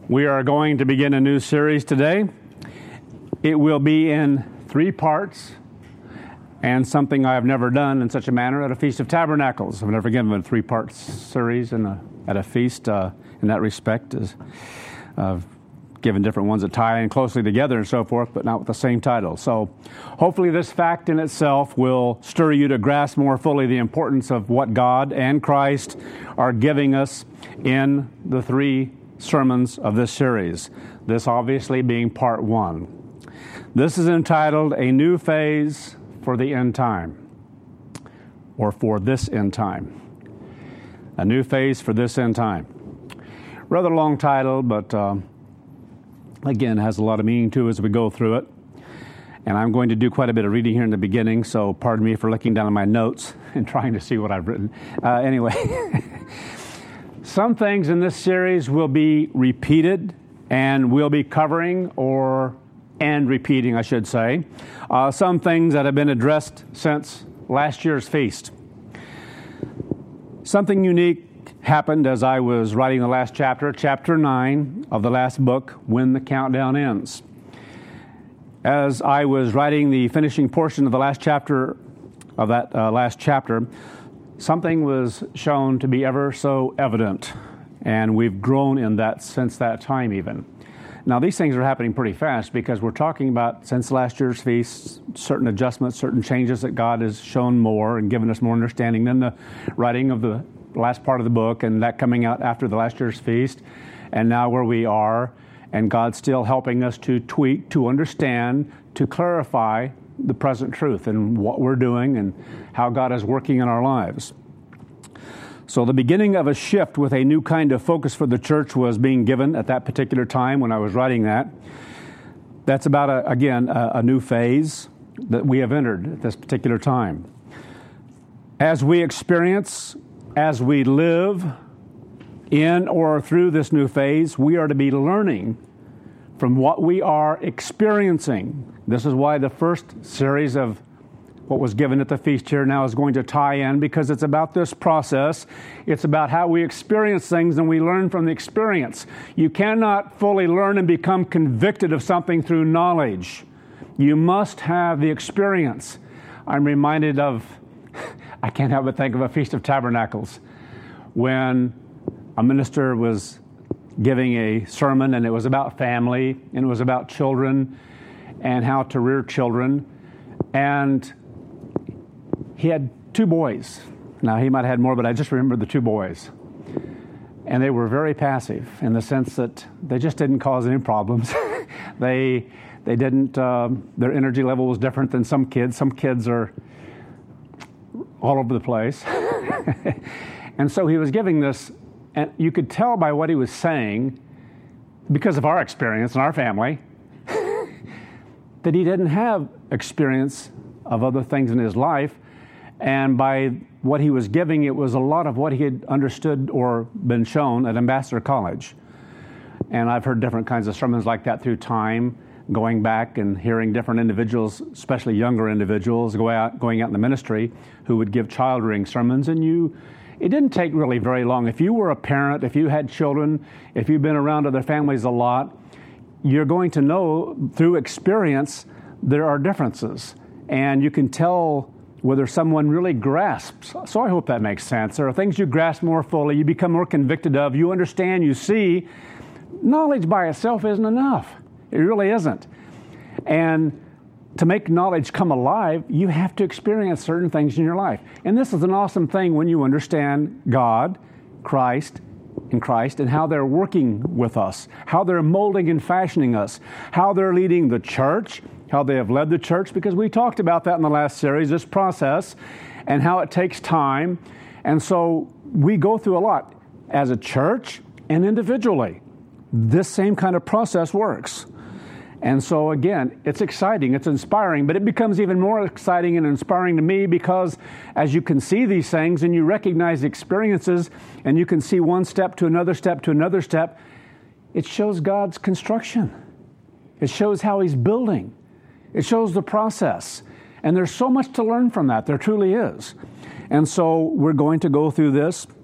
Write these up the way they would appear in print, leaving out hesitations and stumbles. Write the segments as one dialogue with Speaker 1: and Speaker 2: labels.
Speaker 1: We are going to begin a new series today. It will be in 3 parts, and something I have never done in such a manner at a Feast of Tabernacles. I've never given a 3-part series at a feast in that respect. I've given different ones that tie in closely together and so forth, but not with the same title. So hopefully this fact in itself will stir you to grasp more fully the importance of what God and Christ are giving us in the 3 sermons of this series, this obviously being part 1. This is entitled A New Phase for the End Time, or for this end time. A New Phase for this end time. Rather long title, but again, has a lot of meaning to it as we go through it. And I'm going to do quite a bit of reading here in the beginning, so pardon me for looking down at my notes and trying to see what I've written. Anyway. Some things in this series will be repeated, and we'll be covering and repeating, I should say, some things that have been addressed since last year's feast. Something unique happened as I was writing the last chapter, chapter 9 of the last book, When the Countdown Ends. As I was writing the finishing portion of the last chapter of that last chapter, something was shown to be ever so evident, and we've grown in that since that time even. Now, these things are happening pretty fast because we're talking about, since last year's feast, certain adjustments, certain changes that God has shown more and given us more understanding than the writing of the last part of the book, and that coming out after the last year's feast, and now where we are, and God's still helping us to tweak, to understand, to clarify the present truth and what we're doing and how God is working in our lives. So the beginning of a shift with a new kind of focus for the church was being given at that particular time when I was writing that. That's about, a new phase that we have entered at this particular time. As we experience, as we live in or through this new phase, we are to be learning from what we are experiencing. This is why the first series of what was given at the feast here now is going to tie in, because it's about this process. It's about how we experience things and we learn from the experience. You cannot fully learn and become convicted of something through knowledge. You must have the experience. I'm reminded of, I can't help but think of a Feast of Tabernacles, when a minister was giving a sermon, and it was about family, and it was about children, and how to rear children. And he had 2 boys. Now, he might have had more, but I just remember the 2 boys. And they were very passive in the sense that they just didn't cause any problems. They didn't, their energy level was different than some kids. Some kids are all over the place. And so he was giving this, and you could tell by what he was saying, because of our experience in our family, that he didn't have experience of other things in his life. And by what he was giving, it was a lot of what he had understood or been shown at Ambassador College. And I've heard different kinds of sermons like that through time, going back and hearing different individuals, especially younger individuals, going out in the ministry, who would give child rearing sermons. And it didn't take really very long. If you were a parent, if you had children, if you've been around other families a lot, you're going to know through experience there are differences. And you can tell whether someone really grasps. So I hope that makes sense. There are things you grasp more fully, you become more convicted of, you understand, you see. Knowledge by itself isn't enough. It really isn't. And to make knowledge come alive, you have to experience certain things in your life. And this is an awesome thing when you understand God, Christ, and how they're working with us, how they're molding and fashioning us, how they're leading the church, how they have led the church, because we talked about that in the last series, this process, and how it takes time. And so we go through a lot as a church and individually. This same kind of process works. And so again, it's exciting, it's inspiring, but it becomes even more exciting and inspiring to me because as you can see these things and you recognize the experiences and you can see one step to another step to another step, it shows God's construction. It shows how He's building. It shows the process. And there's so much to learn from that. There truly is. And so we're going to go through this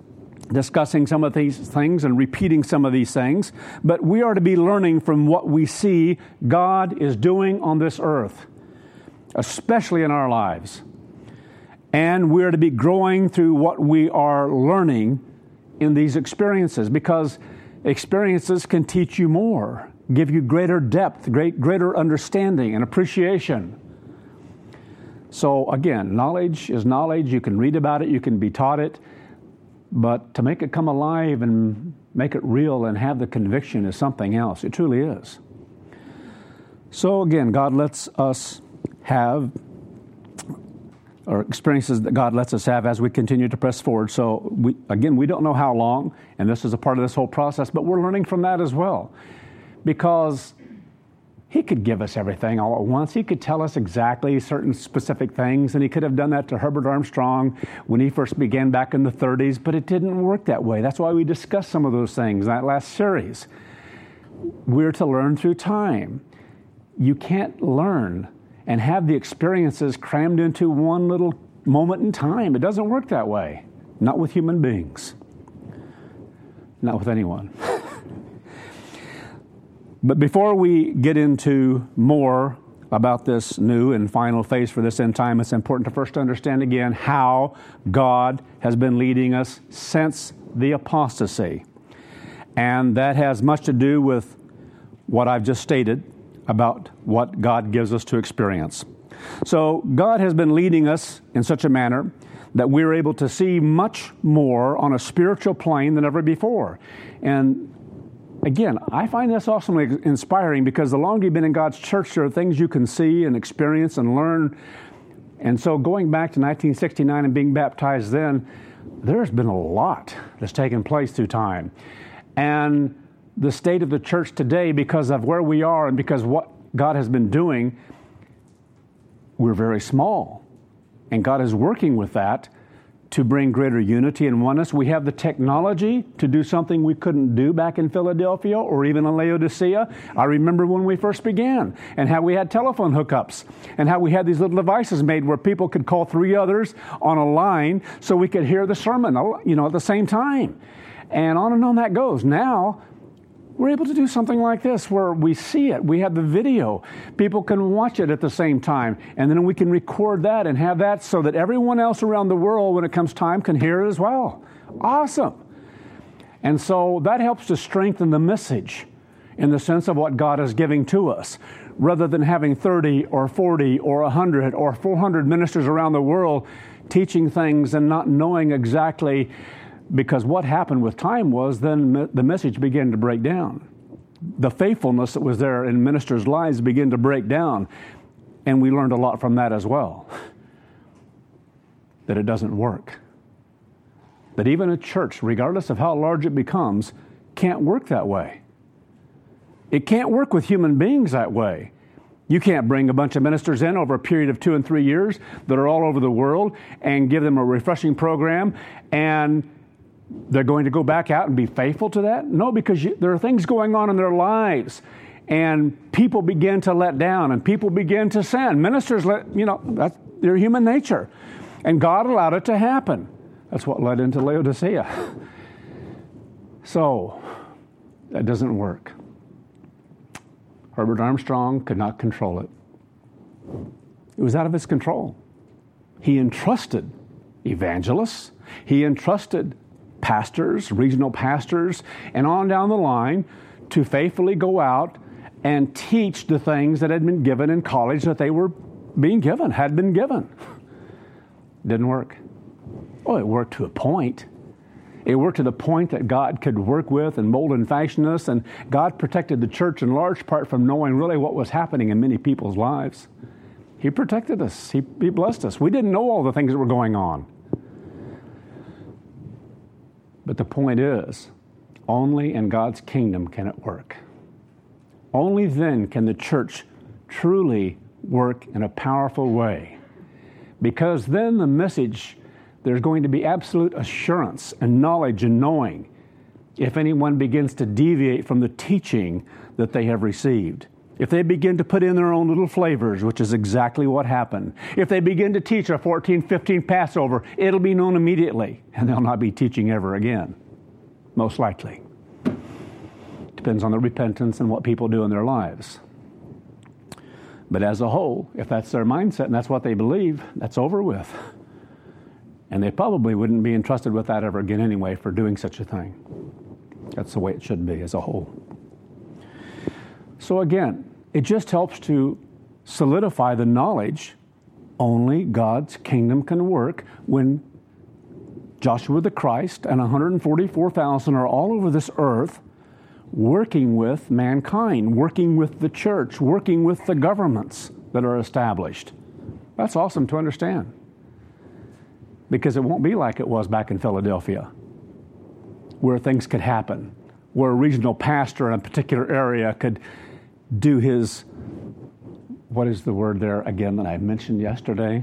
Speaker 1: discussing some of these things and repeating some of these things, but we are to be learning from what we see God is doing on this earth, especially in our lives. And we're to be growing through what we are learning in these experiences, because experiences can teach you more, give you greater depth, greater understanding and appreciation. So again, knowledge is knowledge. You can read about it, you can be taught it, but to make it come alive and make it real and have the conviction is something else. It truly is. So again, God lets us have, or experiences that God lets us have as we continue to press forward. So we don't know how long, and this is a part of this whole process, but we're learning from that as well. Because He could give us everything all at once. He could tell us exactly certain specific things, and He could have done that to Herbert Armstrong when he first began back in the 30s, but it didn't work that way. That's why we discussed some of those things in that last series. We're to learn through time. You can't learn and have the experiences crammed into one little moment in time. It doesn't work that way. Not with human beings. Not with anyone. But before we get into more about this new and final phase for this end time, it's important to first understand again how God has been leading us since the apostasy. And that has much to do with what I've just stated about what God gives us to experience. So God has been leading us in such a manner that we're able to see much more on a spiritual plane than ever before. And again, I find this awesomely inspiring, because the longer you've been in God's church, there are things you can see and experience and learn. And so going back to 1969 and being baptized then, there's been a lot that's taken place through time. And the state of the church today, because of where we are and because what God has been doing, we're very small. And God is working with that to bring greater unity and oneness. We have the technology to do something we couldn't do back in Philadelphia or even in Laodicea. I remember when we first began, and how we had telephone hookups, and how we had these little devices made where people could call 3 others on a line so we could hear the sermon, at the same time. And on that goes. Now, we're able to do something like this where we see it. We have the video. People can watch it at the same time. And then we can record that and have that so that everyone else around the world, when it comes time, can hear it as well. Awesome. And so that helps to strengthen the message in the sense of what God is giving to us. Rather than having 30 or 40 or 100 or 400 ministers around the world teaching things and not knowing exactly. Because what happened with time was then the message began to break down. The faithfulness that was there in ministers' lives began to break down. And we learned a lot from that as well. That it doesn't work. That even a church, regardless of how large it becomes, can't work that way. It can't work with human beings that way. You can't bring a bunch of ministers in over a period of 2 and 3 years that are all over the world and give them a refreshing program and they're going to go back out and be faithful to that? No, because there are things going on in their lives. And people begin to let down and people begin to sin. Ministers that's their human nature. And God allowed it to happen. That's what led into Laodicea. So, that doesn't work. Herbert Armstrong could not control it. It was out of his control. He entrusted evangelists. He entrusted pastors, regional pastors, and on down the line to faithfully go out and teach the things that had been given in college that they were being given, had been given. Didn't work. Oh, it worked to a point. It worked to the point that God could work with and mold and fashion us, and God protected the church in large part from knowing really what was happening in many people's lives. He protected us. He blessed us. We didn't know all the things that were going on. But the point is, only in God's kingdom can it work. Only then can the church truly work in a powerful way. Because then the message, there's going to be absolute assurance and knowledge and knowing if anyone begins to deviate from the teaching that they have received. if they begin to put in their own little flavors, which is exactly what happened, if they begin to teach a 14-15 Passover, it'll be known immediately, and they'll not be teaching ever again, most likely. Depends on the repentance and what people do in their lives. But as a whole, if that's their mindset and that's what they believe, that's over with. And they probably wouldn't be entrusted with that ever again anyway for doing such a thing. That's the way it should be as a whole. So again, it just helps to solidify the knowledge only God's kingdom can work when Joshua the Christ and 144,000 are all over this earth working with mankind, working with the church, working with the governments that are established. That's awesome to understand. Because it won't be like it was back in Philadelphia, where things could happen, where a regional pastor in a particular area could do his, what is the word there again that I mentioned yesterday?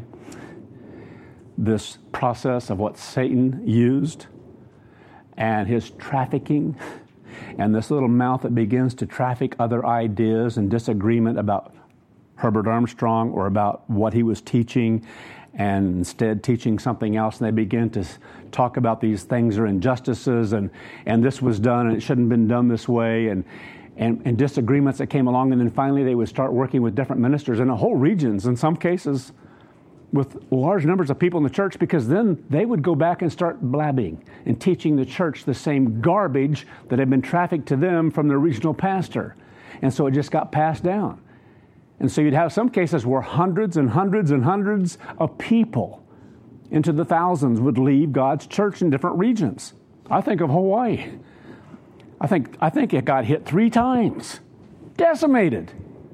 Speaker 1: This process of what Satan used and his trafficking, and this little mouth that begins to traffic other ideas and disagreement about Herbert Armstrong or about what he was teaching, and instead teaching something else, and they begin to talk about these things are injustices, and this was done, and it shouldn't have been done this way, and disagreements that came along, and then finally they would start working with different ministers in whole regions, in some cases with large numbers of people in the church, because then they would go back and start blabbing and teaching the church the same garbage that had been trafficked to them from their regional pastor. And so it just got passed down. And so you'd have some cases where hundreds and hundreds and hundreds of people into the thousands would leave God's church in different regions. I think of Hawaii. I think it got hit 3 times. Decimated.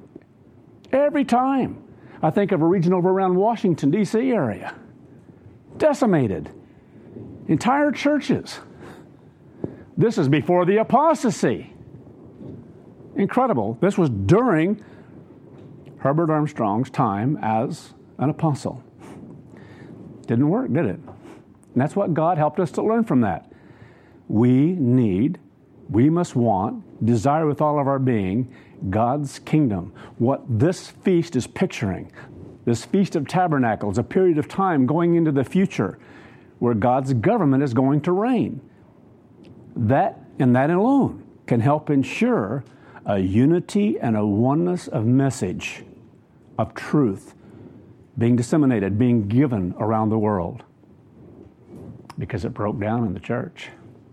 Speaker 1: Every time. I think of a region over around Washington, D.C. area. Decimated. Entire churches. This is before the apostasy. Incredible. This was during Herbert Armstrong's time as an apostle. Didn't work, did it? And that's what God helped us to learn from that. We must want, desire with all of our being, God's kingdom. What this feast is picturing, this Feast of Tabernacles, a period of time going into the future where God's government is going to reign. That and that alone can help ensure a unity and a oneness of message, of truth, being disseminated, being given around the world, because it broke down in the church.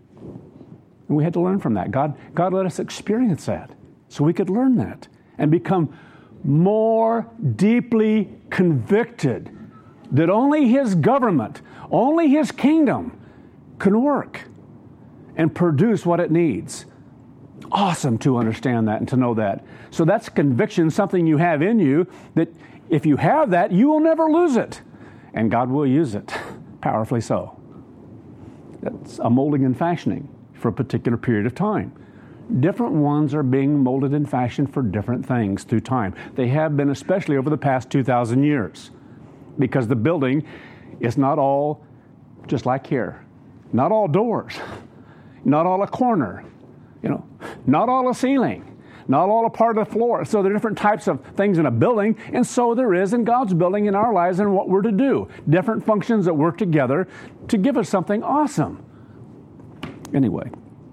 Speaker 1: And we had to learn from that. God let us experience that so we could learn that and become more deeply convicted that only His government, only His kingdom can work and produce what it needs. Awesome to understand that and to know that. So that's conviction, something you have in you, that if you have that, you will never lose it. And God will use it, powerfully so. That's a molding and fashioning for a particular period of time. Different ones are being molded and fashioned for different things through time. They have been, especially over the past 2,000 years, because the building is not all just like here. Not all doors, not all a corner, not all a ceiling, not all a part of the floor. So there are different types of things in a building, and so there is in God's building in our lives and what we're to do. Different functions that work together to give us something awesome. Anyway,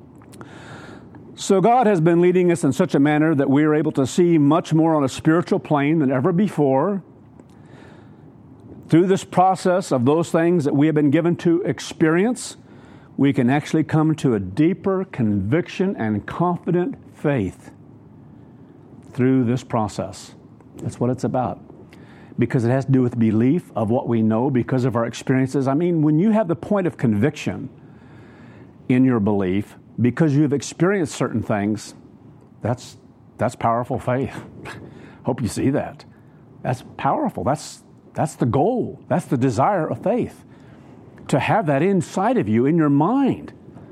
Speaker 1: so God has been leading us in such a manner that we are able to see much more on a spiritual plane than ever before. Through this process of those things that we have been given to experience, we can actually come to a deeper conviction and confident faith through this process. That's what it's about. Because it has to do with belief of what we know because of our experiences. I mean, when you have the point of conviction in your belief because you've experienced certain things, that's powerful faith. Hope you see that. That's powerful. That's the goal. That's the desire of faith. To have that inside of you, in your mind.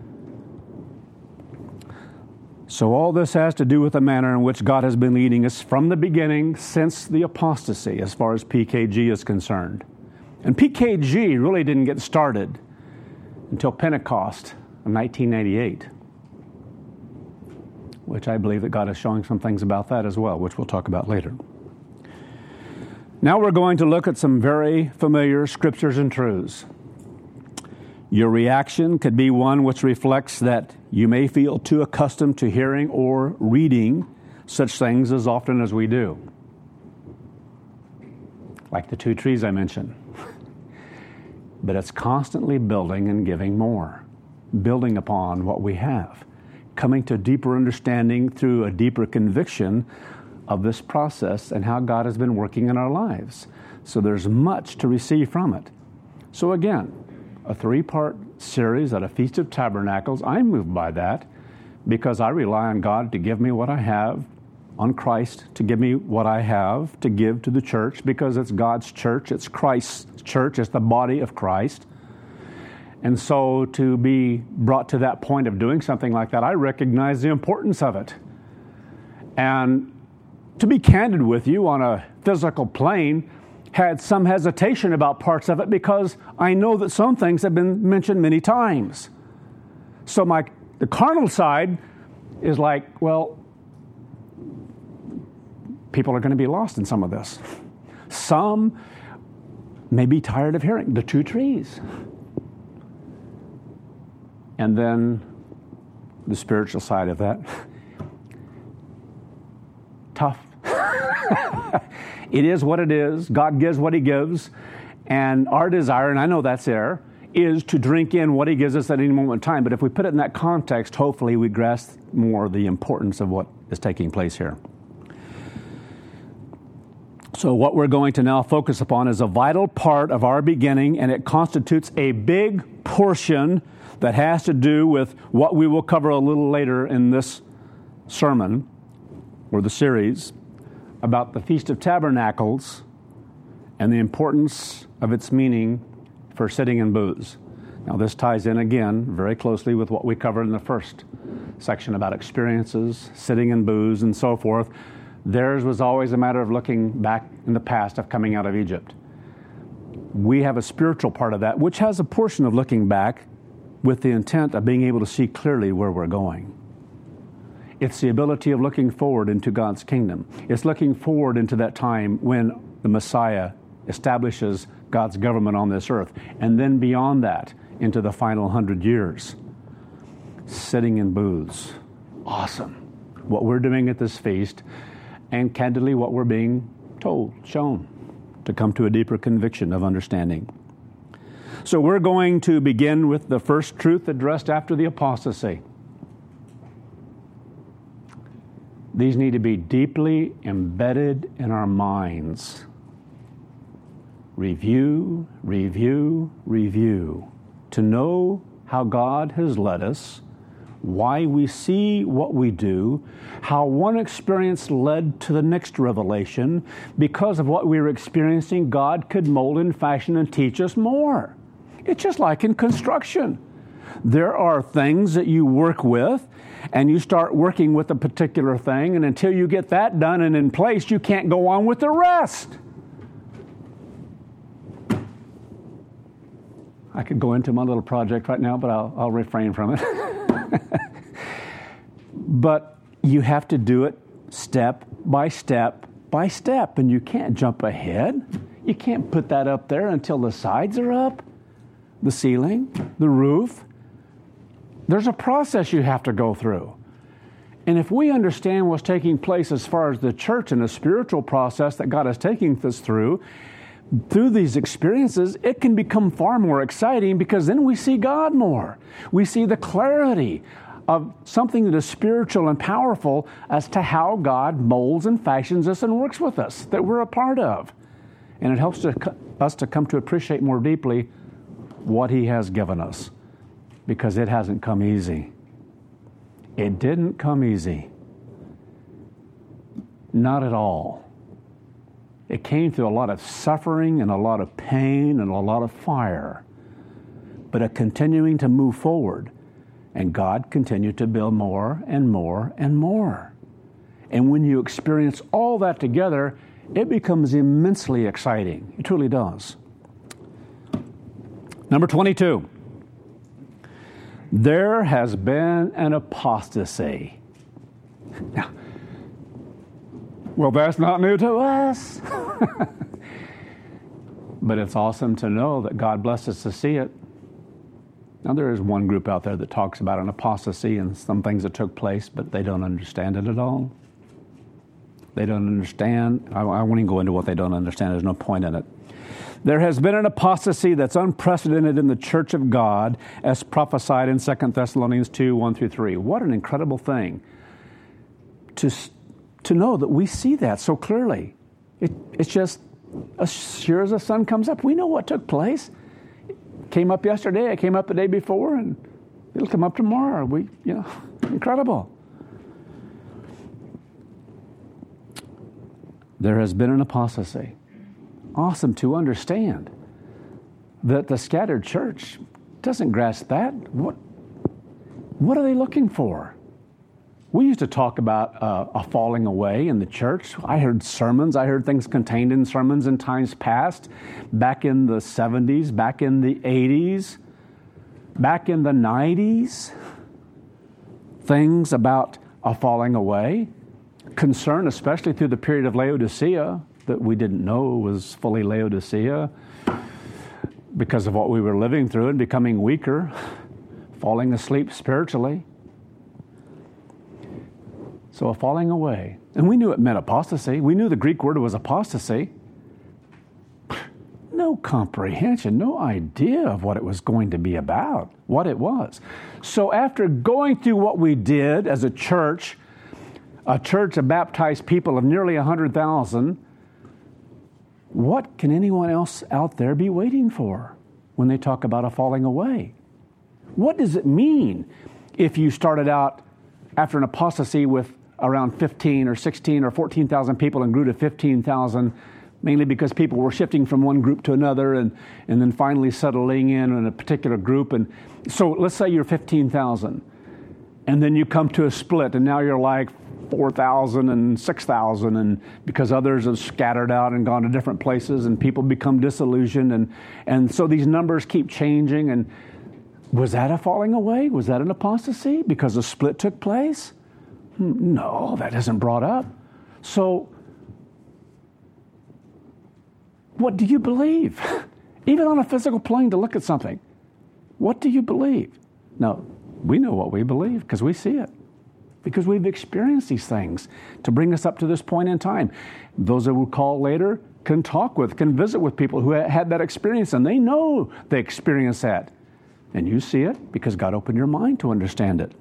Speaker 1: So all this has to do with the manner in which God has been leading us from the beginning since the apostasy, as far as PKG is concerned. And PKG really didn't get started until Pentecost of 1988. which I believe that God is showing some things about that as well, which we'll talk about later. Now we're going to look at some very familiar scriptures and truths. Your reaction could be one which reflects that you may feel too accustomed to hearing or reading such things as often as we do. Like the 2 trees I mentioned. But it's constantly building and giving more, building upon what we have, coming to deeper understanding through a deeper conviction of this process and how God has been working in our lives. So there's much to receive from it. So again, a 3-part series at a Feast of Tabernacles. I'm moved by that because I rely on God to give me what I have, on Christ to give me what I have to give to the church, because it's God's church, it's Christ's church, it's the body of Christ. And so to be brought to that point of doing something like that, I recognize the importance of it. And to be candid with you, on a physical plane, had some hesitation about parts of it because I know that some things have been mentioned many times. So the carnal side is like, well, people are going to be lost in some of this. Some may be tired of hearing the 2 trees. And then the spiritual side of that. Tough. It is what it is. God gives what He gives. And our desire, and I know that's there, is to drink in what He gives us at any moment in time. But if we put it in that context, hopefully we grasp more the importance of what is taking place here. So what we're going to now focus upon is a vital part of our beginning, and it constitutes a big portion that has to do with what we will cover a little later in this sermon, or the series, about the Feast of Tabernacles and the importance of its meaning for sitting and booths. Now this ties in again very closely with what we covered in the first section about experiences, sitting in booths, and so forth. Theirs was always a matter of looking back in the past of coming out of Egypt. We have a spiritual part of that, which has a portion of looking back with the intent of being able to see clearly where we're going. It's the ability of looking forward into God's kingdom. It's looking forward into that time when the Messiah establishes God's government on this earth. And then beyond that, into the final 100 years. Sitting in booths. Awesome. What we're doing at this feast, and candidly what we're being told, shown, to come to a deeper conviction of understanding. So we're going to begin with the first truth addressed after the apostasy. These need to be deeply embedded in our minds. Review, review, review. To know how God has led us, why we see what we do, how one experience led to the next revelation. Because of what we were experiencing, God could mold and fashion and teach us more. It's just like in construction. There are things that you work with, and you start working with a particular thing, and until you get that done and in place, you can't go on with the rest. I could go into my little project right now, but I'll refrain from it. But you have to do it step by step by step, and you can't jump ahead. You can't put that up there until the sides are up, the ceiling, the roof. There's a process you have to go through. And if we understand what's taking place as far as the church and the spiritual process that God is taking us through these experiences, it can become far more exciting, because then we see God more. We see the clarity of something that is spiritual and powerful as to how God molds and fashions us and works with us, that we're a part of. And it helps us to come to appreciate more deeply what He has given us, because it hasn't come easy. It didn't come easy. Not at all. It came through a lot of suffering and a lot of pain and a lot of fire, but a continuing to move forward. And God continued to build more and more and more. And when you experience all that together, it becomes immensely exciting. It truly does. Number 22. There has been an apostasy. Now, well, that's not new to us. But it's awesome to know that God blessed us to see it. Now, there is one group out there that talks about an apostasy and some things that took place, but they don't understand it at all. They don't understand. I won't even go into what they don't understand. There's no point in it. There has been an apostasy that's unprecedented in the church of God, as prophesied in 2 Thessalonians 2, 1-3. What an incredible thing to know that we see that so clearly. It's just, as sure as the sun comes up, we know what took place. It came up yesterday, it came up the day before, and it'll come up tomorrow. Incredible. There has been an apostasy. Awesome to understand that the scattered church doesn't grasp that. What are they looking for? We used to talk about a falling away in the church. I heard sermons. I heard things contained in sermons in times past, back in the 70s, back in the 80s, back in the 90s. Things about a falling away. Concern, especially through the period of Laodicea, that we didn't know was fully Laodicea because of what we were living through and becoming weaker, falling asleep spiritually. So a falling away. And we knew it meant apostasy. We knew the Greek word was apostasy. No comprehension, no idea of what it was going to be about, what it was. So after going through what we did as a church of baptized people of nearly 100,000, what can anyone else out there be waiting for when they talk about a falling away? What does it mean if you started out after an apostasy with around 15 or 16 or 14,000 people and grew to 15,000, mainly because people were shifting from one group to another and then finally settling in a particular group? And so let's say you're 15,000, and then you come to a split, and now you're like 4,000 and 6,000, and because others have scattered out and gone to different places, and people become disillusioned, and so these numbers keep changing. And was that a falling away? Was that an apostasy because a split took place? No, that isn't brought up. So what do you believe? Even on a physical plane, to look at something, what do you believe? Now, we know what we believe because we see it, because we've experienced these things to bring us up to this point in time. Those that will call later can visit with people who had that experience, and they know they experienced that. And you see it because God opened your mind to understand it.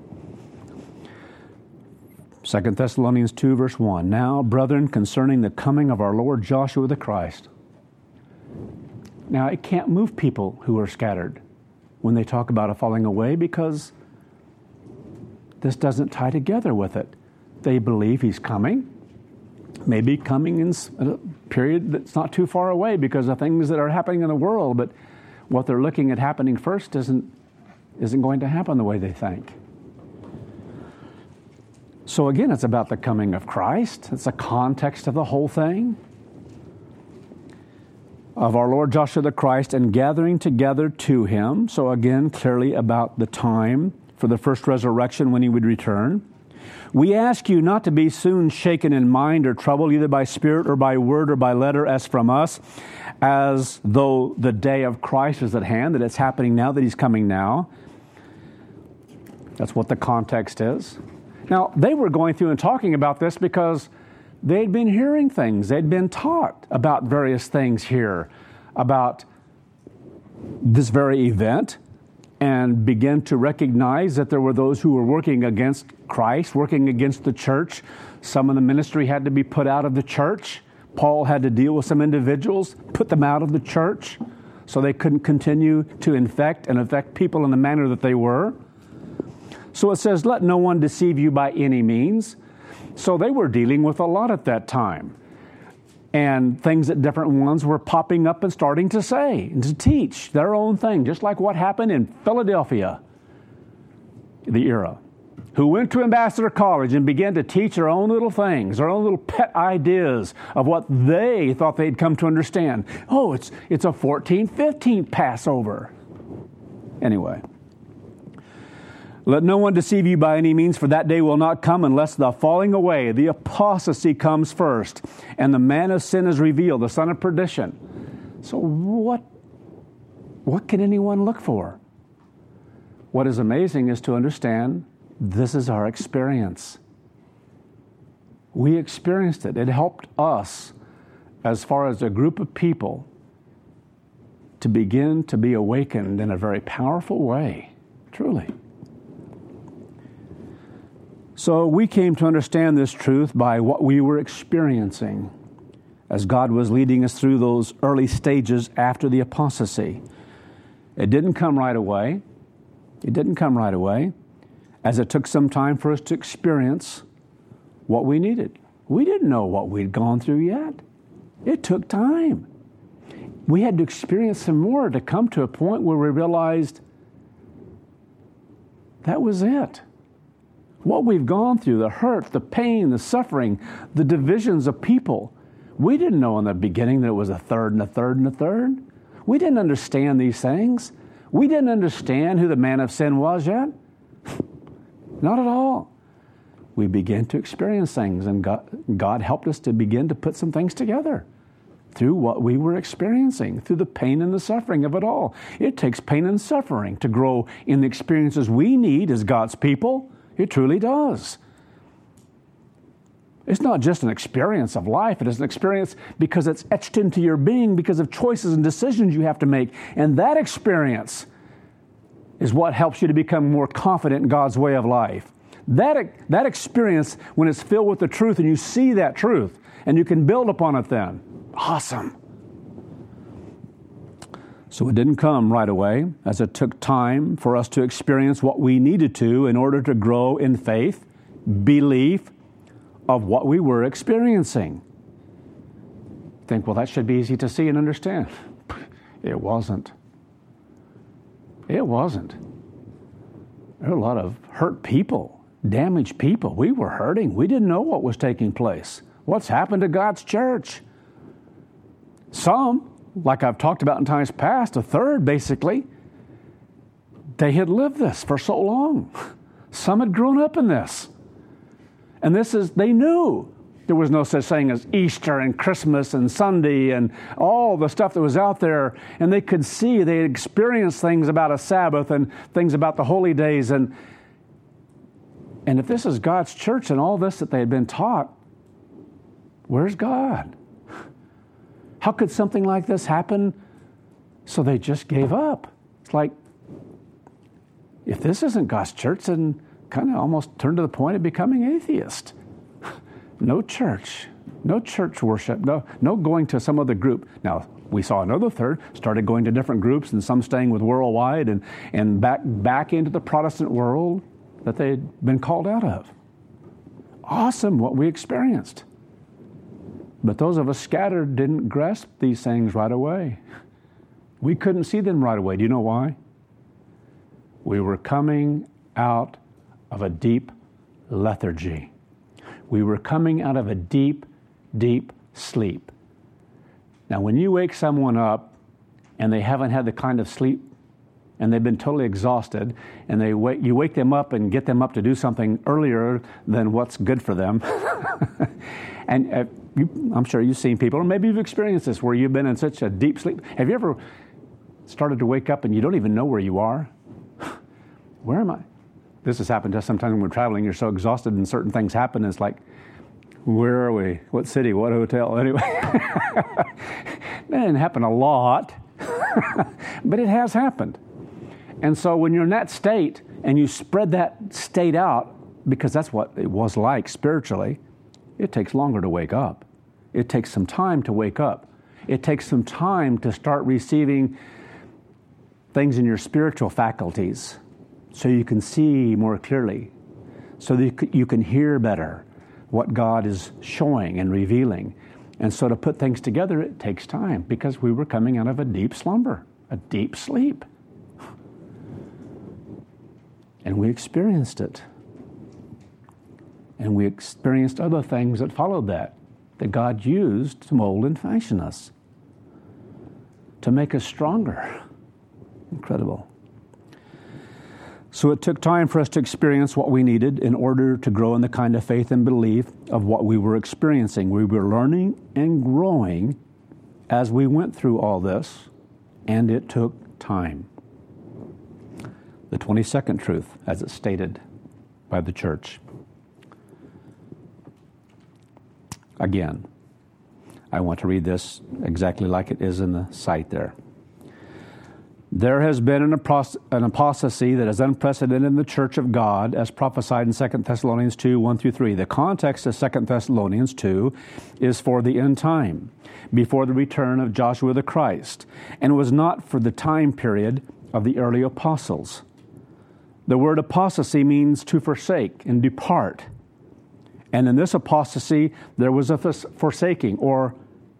Speaker 1: 2 Thessalonians 2, verse 1. Now, brethren, concerning the coming of our Lord Joshua the Christ. Now, it can't move people who are scattered when they talk about a falling away, because this doesn't tie together with it. They believe he's coming, maybe coming in a period that's not too far away because of things that are happening in the world, but what they're looking at happening first isn't going to happen the way they think. So again, it's about the coming of Christ. It's the context of the whole thing. Of our Lord Joshua the Christ, and gathering together to him. So again, clearly about the time for the first resurrection when he would return. We ask you not to be soon shaken in mind or troubled, either by spirit or by word or by letter as from us, as though the day of Christ is at hand, that it's happening now, that he's coming now. That's what the context is. Now, they were going through and talking about this because they'd been hearing things. They'd been taught about various things here, about this very event, and began to recognize that there were those who were working against Christ, working against the church. Some of the ministry had to be put out of the church. Paul had to deal with some individuals, put them out of the church so they couldn't continue to infect people in the manner that they were. So it says, let no one deceive you by any means. So they were dealing with a lot at that time. And things that different ones were popping up and starting to say and to teach their own thing, just like what happened in Philadelphia, the era, who went to Ambassador College and began to teach their own little things, their own little pet ideas of what they thought they'd come to understand. Oh, it's a 14th, 15th Passover. Anyway, Let no one deceive you by any means, for that day will not come unless the falling away, the apostasy comes first, and the man of sin is revealed, the son of perdition. So what can anyone look for? What is amazing is to understand this is our experience. We experienced it. It helped us, as far as a group of people, to begin to be awakened in a very powerful way, truly. So we came to understand this truth by what we were experiencing as God was leading us through those early stages after the apostasy. It didn't come right away. It didn't come right away, as it took some time for us to experience what we needed. We didn't know what we'd gone through yet. It took time. We had to experience some more to come to a point where we realized that was it. What we've gone through, the hurt, the pain, the suffering, the divisions of people, we didn't know in the beginning that it was a third and a third and a third. We didn't understand these things. We didn't understand who the man of sin was yet. Not at all. We began to experience things, and God helped us to begin to put some things together through what we were experiencing, through the pain and the suffering of it all. It takes pain and suffering to grow in the experiences we need as God's people. It truly does. It's not just an experience of life. It is an experience because it's etched into your being because of choices and decisions you have to make. And that experience is what helps you to become more confident in God's way of life. That experience, when it's filled with the truth and you see that truth and you can build upon it then, awesome. So it didn't come right away, as it took time for us to experience what we needed to in order to grow in faith, belief of what we were experiencing. Think, well, that should be easy to see and understand. It wasn't. It wasn't. There were a lot of hurt people, damaged people. We were hurting. We didn't know what was taking place. What's happened to God's church? Some, like I've talked about in times past, a third basically, they had lived this for so long. Some had grown up in this. And they knew there was no such thing as Easter and Christmas and Sunday and all the stuff that was out there. And they could see, they had experienced things about a Sabbath and things about the holy days. And if this is God's church and all this that they had been taught, where's God? How could something like this happen? So they just gave up. It's like, if this isn't God's church, then kind of almost turned to the point of becoming atheist. No church worship, no going to some other group. Now, we saw another third started going to different groups and some staying with Worldwide and back into the Protestant world that they had been called out of. Awesome what we experienced. But those of us scattered didn't grasp these things right away. We couldn't see them right away. Do you know why? We were coming out of a deep lethargy. We were coming out of a deep, deep sleep. Now, when you wake someone up and they haven't had the kind of sleep and they've been totally exhausted, and you wake them up and get them up to do something earlier than what's good for them. And I'm sure you've seen people, or maybe you've experienced this, where you've been in such a deep sleep. Have you ever started to wake up and you don't even know where you are? Where am I? This has happened to us sometimes when we're traveling. You're so exhausted and certain things happen. And it's like, where are we? What city? What hotel? Anyway, that didn't happen a lot, but it has happened. And so when you're in that state and you spread that state out, because that's what it was like spiritually, it takes longer to wake up. It takes some time to wake up. It takes some time to start receiving things in your spiritual faculties so you can see more clearly, so that you can hear better what God is showing and revealing. And so to put things together, it takes time because we were coming out of a deep slumber, a deep sleep. And we experienced it. And we experienced other things that followed that God used to mold and fashion us, to make us stronger. Incredible. So it took time for us to experience what we needed in order to grow in the kind of faith and belief of what we were experiencing. We were learning and growing as we went through all this, and it took time. The 22nd truth, as it's stated by the church. Again, I want to read this exactly like it is in the site there. There has been an apostasy that is unprecedented in the church of God, as prophesied in 2 Thessalonians 2, 1-3. The context of 2 Thessalonians 2 is for the end time, before the return of Joshua the Christ, and was not for the time period of the early apostles. The word apostasy means to forsake and depart. And in this apostasy, there was a forsaking, or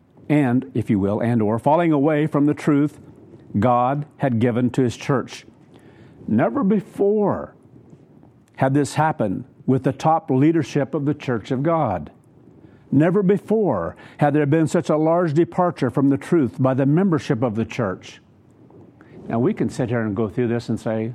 Speaker 1: falling away from the truth God had given to His church. Never before had this happened with the top leadership of the Church of God. Never before had there been such a large departure from the truth by the membership of the church. Now we can sit here and go through this and say,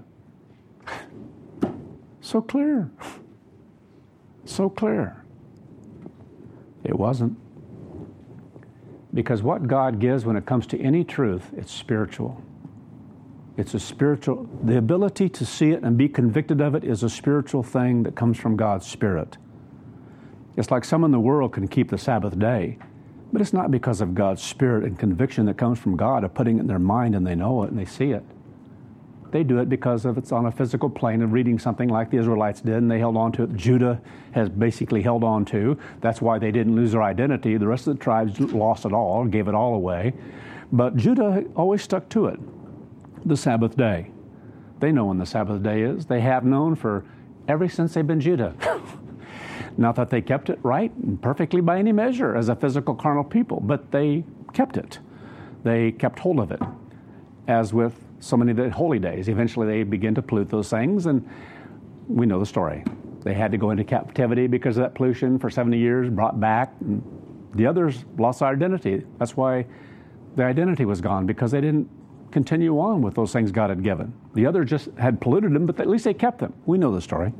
Speaker 1: so clear. So clear. It wasn't. Because what God gives when it comes to any truth, it's spiritual. It's a spiritual, the ability to see it and be convicted of it is a spiritual thing that comes from God's Spirit. It's like some in the world can keep the Sabbath day, but it's not because of God's Spirit and conviction that comes from God of putting it in their mind and they know it and they see it. They do it because of it's on a physical plane of reading something like the Israelites did, and they held on to it. Judah has basically held on to. That's why they didn't lose their identity. The rest of the tribes lost it all, gave it all away. But Judah always stuck to it, the Sabbath day. They know when the Sabbath day is. They have known for ever since they've been Judah. Not that they kept it right and perfectly by any measure as a physical carnal people, but they kept it. They kept hold of it. As with so many of the holy days, eventually they begin to pollute those things, and we know the story. They had to go into captivity because of that pollution for 70 years, brought back. And the others lost their identity. That's why their identity was gone, because they didn't continue on with those things God had given. The others just had polluted them, but at least they kept them. We know the story.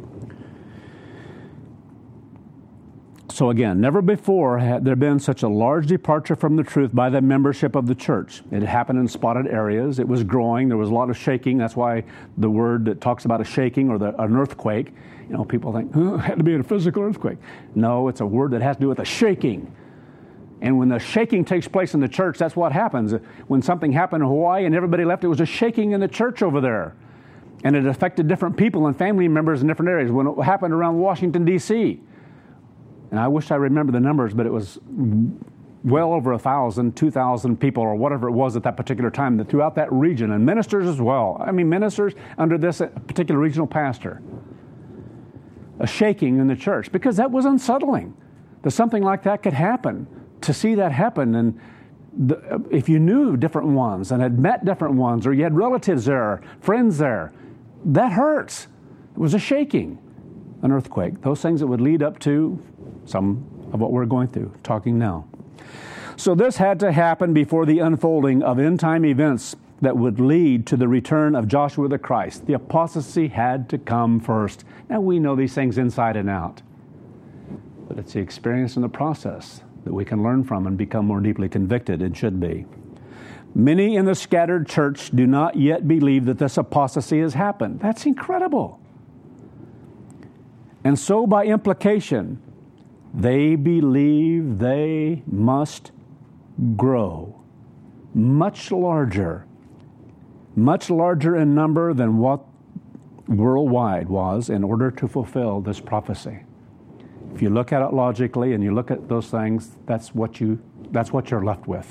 Speaker 1: So again, never before had there been such a large departure from the truth by the membership of the church. It happened in spotted areas. It was growing. There was a lot of shaking. That's why the word that talks about a shaking or an earthquake, people think, it had to be a physical earthquake. No, it's a word that has to do with a shaking. And when the shaking takes place in the church, that's what happens. When something happened in Hawaii and everybody left, it was a shaking in the church over there. And it affected different people and family members in different areas. When it happened around Washington, D.C., and I wish I remember the numbers, but it was well over 1,000, 2,000 people or whatever it was at that particular time throughout that region, and ministers as well. I mean, ministers under this particular regional pastor. A shaking in the church, because that was unsettling. That something like that could happen. To see that happen, and if you knew different ones and had met different ones, or you had relatives there, friends there, that hurts. It was a shaking, an earthquake. Those things that would lead up to some of what we're going through, talking now. So this had to happen before the unfolding of end-time events that would lead to the return of Joshua the Christ. The apostasy had to come first. Now we know these things inside and out. But it's the experience and the process that we can learn from and become more deeply convicted, and should be. Many in the scattered church do not yet believe that this apostasy has happened. That's incredible. And so by implication, they believe they must grow much larger in number than what worldwide was in order to fulfill this prophecy. If you look at it logically and you look at those things, that's what you're left with.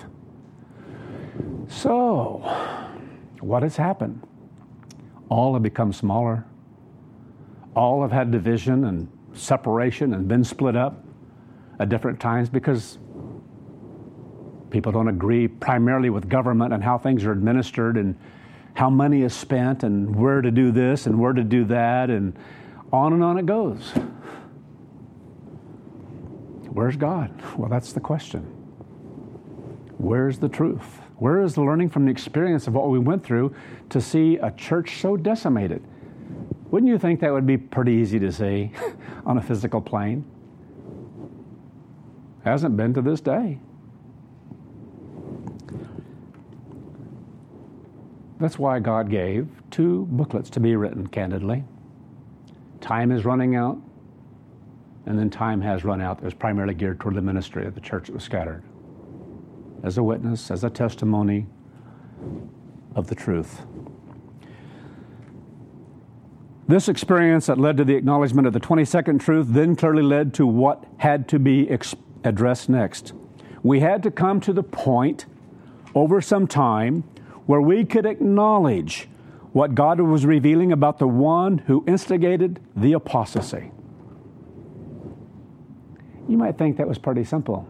Speaker 1: So, what has happened? All have become smaller. All have had division and separation and been split up at different times because people don't agree primarily with government and how things are administered and how money is spent and where to do this and where to do that, and on it goes. Where's God? Well, that's the question. Where's the truth? Where is the learning from the experience of what we went through to see a church so decimated? Wouldn't you think that would be pretty easy to see on a physical plane? Hasn't been to this day. That's why God gave 2 booklets to be written, candidly. Time is running out, and then time has run out that was primarily geared toward the ministry of the church that was scattered, as a witness, as a testimony of the truth. This experience that led to the acknowledgement of the 22nd truth then clearly led to what had to be addressed next. We had to come to the point over some time where we could acknowledge what God was revealing about the one who instigated the apostasy. You might think that was pretty simple.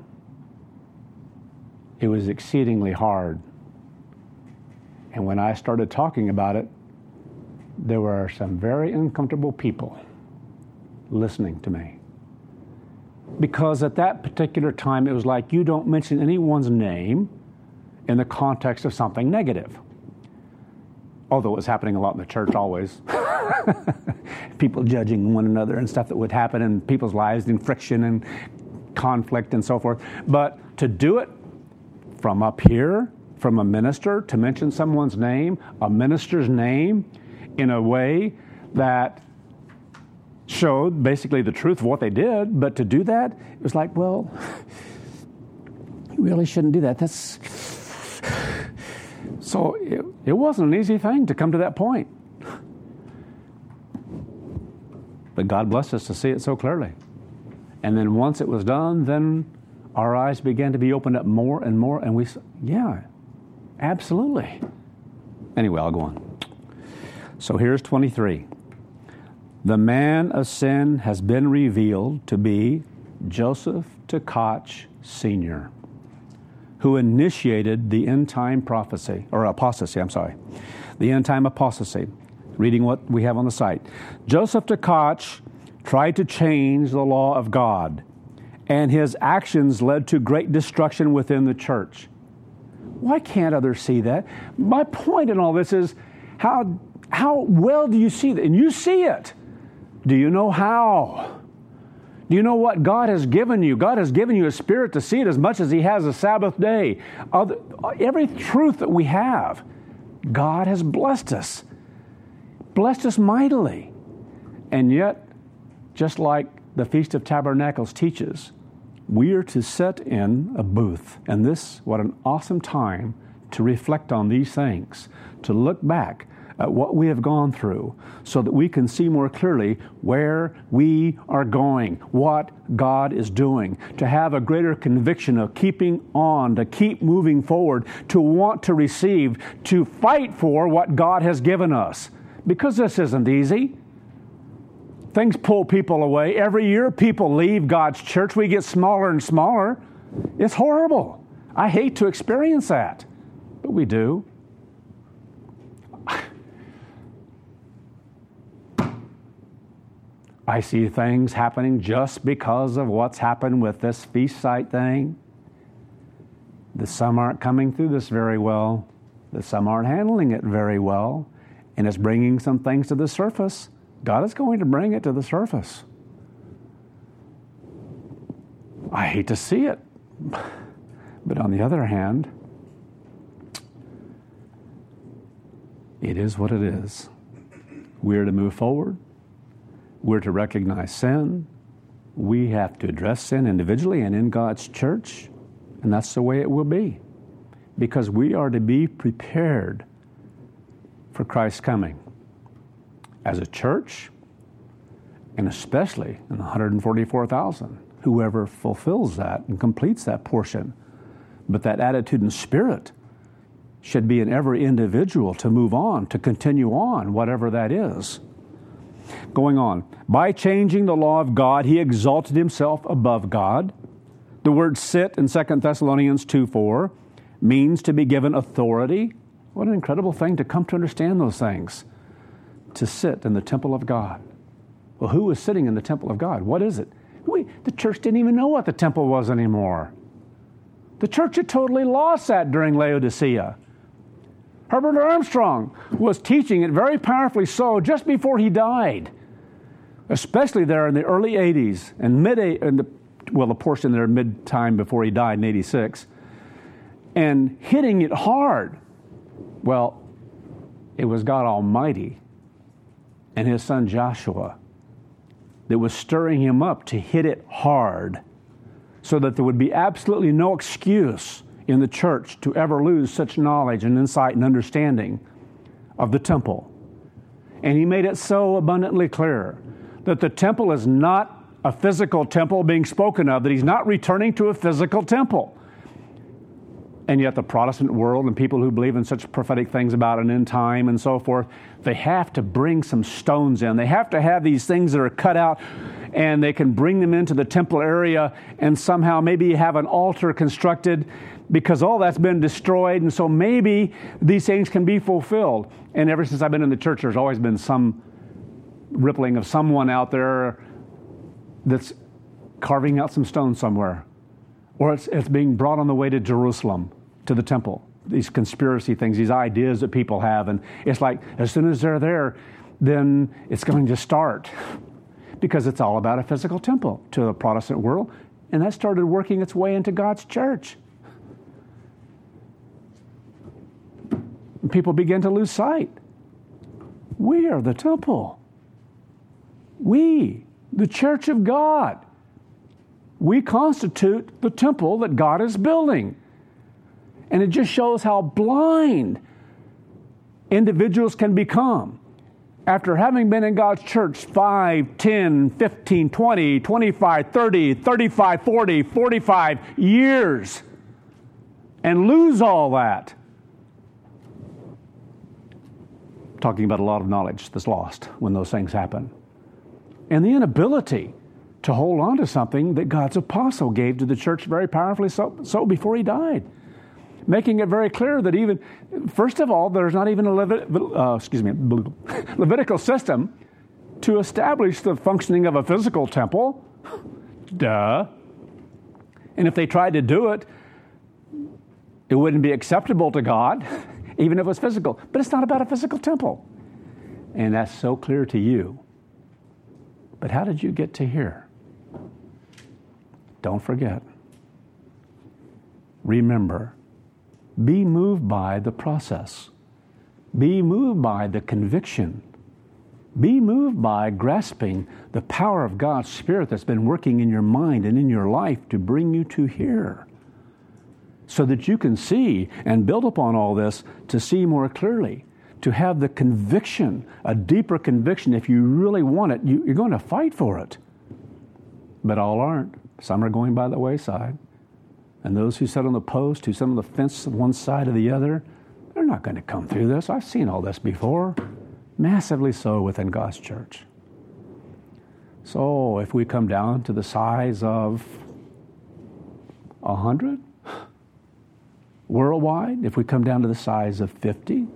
Speaker 1: It was exceedingly hard. And when I started talking about it, there were some very uncomfortable people listening to me. Because at that particular time, it was like you don't mention anyone's name in the context of something negative. Although it was happening a lot in the church always. People judging one another and stuff that would happen in people's lives, and friction and conflict and so forth. But to do it from up here, from a minister, to mention someone's name, a minister's name, in a way that showed basically the truth of what they did, but to do that, it was like, well, you really shouldn't do that. So it wasn't an easy thing to come to that point. But God blessed us to see it so clearly. And then once it was done, then our eyes began to be opened up more and more, and we said, yeah, absolutely. Anyway, I'll go on. So here's 23. The man of sin has been revealed to be Joseph Tkach Sr., who initiated the end-time prophecy, or apostasy, the end-time apostasy. Reading what we have on the site. Joseph Tkach tried to change the law of God, and his actions led to great destruction within the church. Why can't others see that? My point in all this is, how well do you see that? And you see it. Do you know how? Do you know what God has given you? God has given you a spirit to see it as much as He has a Sabbath day. Every truth that we have, God has blessed us mightily. And yet, just like the Feast of Tabernacles teaches, we are to sit in a booth. And what an awesome time to reflect on these things, to look back at what we have gone through so that we can see more clearly where we are going, what God is doing, to have a greater conviction of keeping on, to keep moving forward, to want to receive, to fight for what God has given us. Because this isn't easy. Things pull people away. Every year people leave God's church. We get smaller and smaller. It's horrible. I hate to experience that, but we do. I see things happening just because of what's happened with this feast site thing. Some aren't coming through this very well. Some aren't handling it very well. And it's bringing some things to the surface. God is going to bring it to the surface. I hate to see it. But on the other hand, it is what it is. We're to move forward. We're to recognize sin. We have to address sin individually and in God's church. And that's the way it will be. Because we are to be prepared for Christ's coming. As a church, and especially in the 144,000, whoever fulfills that and completes that portion. But that attitude and spirit should be in every individual to move on, to continue on, whatever that is. Going on, by changing the law of God, He exalted Himself above God. The word sit in 2 Thessalonians 2:4 means to be given authority. What an incredible thing to come to understand those things. To sit in the temple of God. Well, who is sitting in the temple of God? What is it? The church didn't even know what the temple was anymore. The church had totally lost that during Laodicea. Herbert Armstrong was teaching it very powerfully so just before he died, especially there in the early 80s and the portion there mid-time before he died in 86, and hitting it hard. Well, it was God Almighty and His son Joshua that was stirring him up to hit it hard so that there would be absolutely no excuse in the church to ever lose such knowledge and insight and understanding of the temple. And he made it so abundantly clear that the temple is not a physical temple being spoken of, that he's not returning to a physical temple. And yet the Protestant world and people who believe in such prophetic things about an end time and so forth, they have to bring some stones in. They have to have these things that are cut out, and they can bring them into the temple area and somehow maybe have an altar constructed because all that's been destroyed, and so maybe these things can be fulfilled. And ever since I've been in the church, there's always been some rippling of someone out there that's carving out some stone somewhere. Or it's being brought on the way to Jerusalem, to the temple. These conspiracy things, these ideas that people have. And it's like, as soon as they're there, then it's going to start. Because it's all about a physical temple to the Protestant world. And that started working its way into God's church. And people begin to lose sight. We are the temple. We, the church of God. We constitute the temple that God is building. And it just shows how blind individuals can become after having been in God's church 5, 10, 15, 20, 25, 30, 35, 40, 45 years and lose all that. Talking about a lot of knowledge that's lost when those things happen. And the inability to hold on to something that God's apostle gave to the church very powerfully so before he died. Making it very clear that even, first of all, there's not even a Levitical system to establish the functioning of a physical temple. Duh. And if they tried to do it, it wouldn't be acceptable to God, even if it was physical. But it's not about a physical temple. And that's so clear to you. But how did you get to here? Don't forget. Remember. Be moved by the process. Be moved by the conviction. Be moved by grasping the power of God's Spirit that's been working in your mind and in your life to bring you to here, so that you can see and build upon all this to see more clearly, to have the conviction, a deeper conviction. If you really want it, you're going to fight for it. But all aren't. Some are going by the wayside. And those who sit on the post, who sit on the fence one side or the other, they're not going to come through this. I've seen all this before. Massively so within God's church. So if we come down to the size of 100 worldwide, if we come down to the size of 50,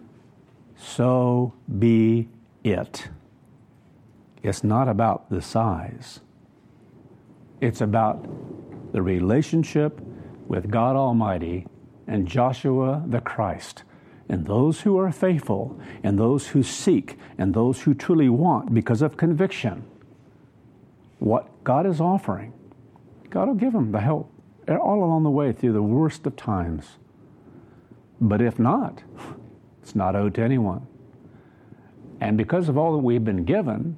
Speaker 1: so be it. It's not about the size. It's about the relationship with God Almighty and Joshua the Christ, and those who are faithful, and those who seek, and those who truly want because of conviction what God is offering. God will give them the help all along the way through the worst of times. But if not, it's not owed to anyone. And because of all that we've been given,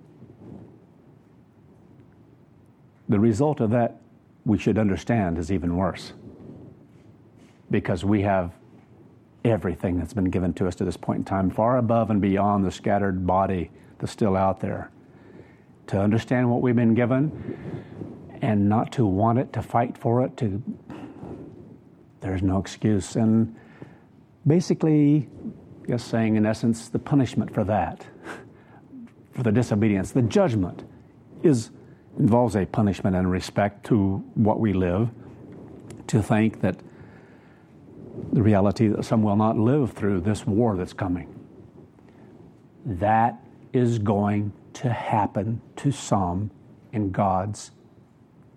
Speaker 1: the result of that, we should understand, is even worse. Because we have everything that's been given to us to this point in time, far above and beyond the scattered body that's still out there. To understand what we've been given and not to want it, to fight for it, there's no excuse. And basically, just saying in essence, the punishment for that, for the disobedience, the judgment involves a punishment and respect to what we live, to think that the reality that some will not live through this war that's coming. That is going to happen to some in God's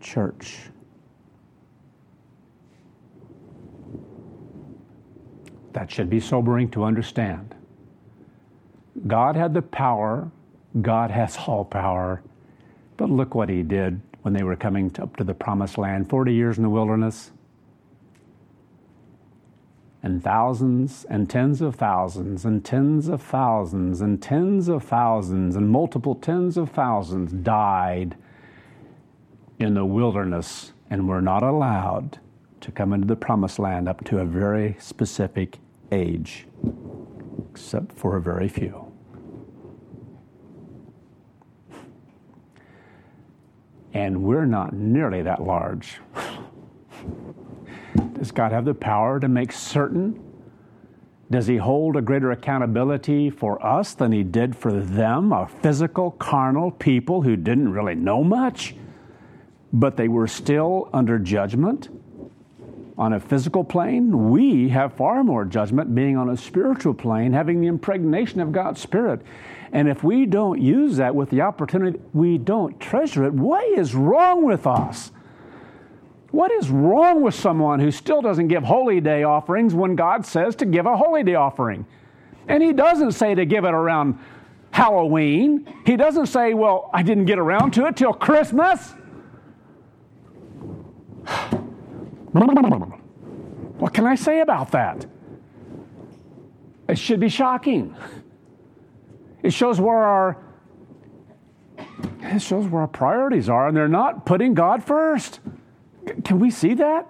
Speaker 1: church. That should be sobering to understand. God had the power. God has all power. But look what he did when they were coming up to the promised land, 40 years in the wilderness. And thousands and tens of thousands and tens of thousands and tens of thousands and multiple tens of thousands died in the wilderness and were not allowed to come into the promised land up to a very specific age, except for a very few. And we're not nearly that large. Does God have the power to make certain? Does he hold a greater accountability for us than he did for them, a physical, carnal people who didn't really know much, but they were still under judgment on a physical plane? We have far more judgment being on a spiritual plane, having the impregnation of God's Spirit. And if we don't use that with the opportunity, we don't treasure it, what is wrong with us? What is wrong with someone who still doesn't give Holy Day offerings when God says to give a Holy Day offering? And he doesn't say to give it around Halloween. He doesn't say, well, I didn't get around to it till Christmas. What can I say about that? It should be shocking. It shows where our priorities are, and they're not putting God first. Can we see that?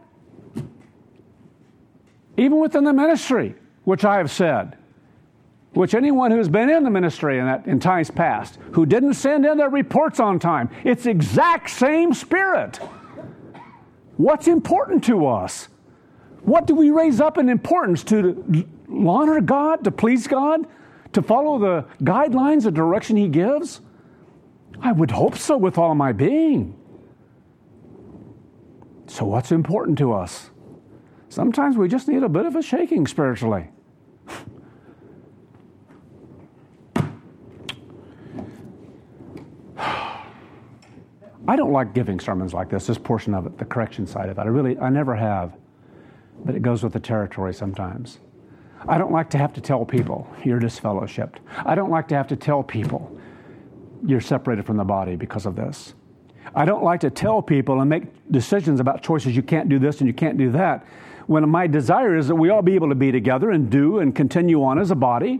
Speaker 1: Even within the ministry, which I have said, which anyone who's been in the ministry in times past, who didn't send in their reports on time, it's the exact same spirit. What's important to us? What do we raise up in importance to honor God, to please God, to follow the guidelines, the direction he gives? I would hope so with all my being. So what's important to us? Sometimes we just need a bit of a shaking spiritually. I don't like giving sermons like this portion of it, the correction side of it. I never have. But it goes with the territory sometimes. I don't like to have to tell people you're disfellowshipped. I don't like to have to tell people you're separated from the body because of this. I don't like to tell people and make decisions about choices. You can't do this and you can't do that. When my desire is that we all be able to be together and do and continue on as a body.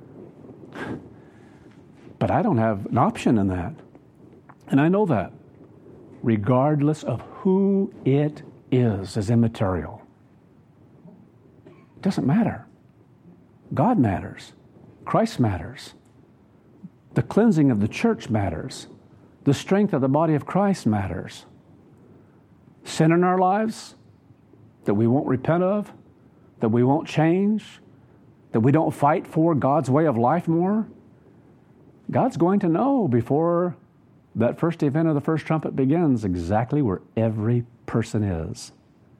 Speaker 1: But I don't have an option in that. And I know that. Regardless of who it is immaterial. It doesn't matter. God matters. Christ matters. The cleansing of the church matters. The strength of the body of Christ matters. Sin in our lives that we won't repent of, that we won't change, that we don't fight for God's way of life more. God's going to know before that first event of the first trumpet begins exactly where every person is.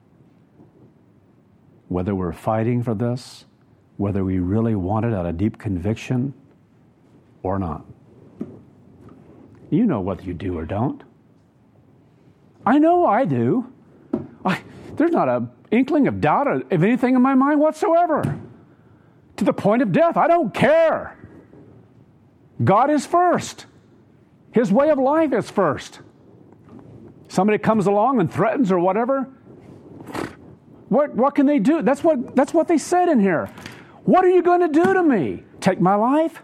Speaker 1: Whether we're fighting for this, whether we really want it out of deep conviction or not. You know whether you do or don't. I know I do. There's not an inkling of doubt of anything in my mind whatsoever. To the point of death, I don't care. God is first. His way of life is first. Somebody comes along and threatens or whatever. What can they do? That's what they said in here. What are you going to do to me? Take my life?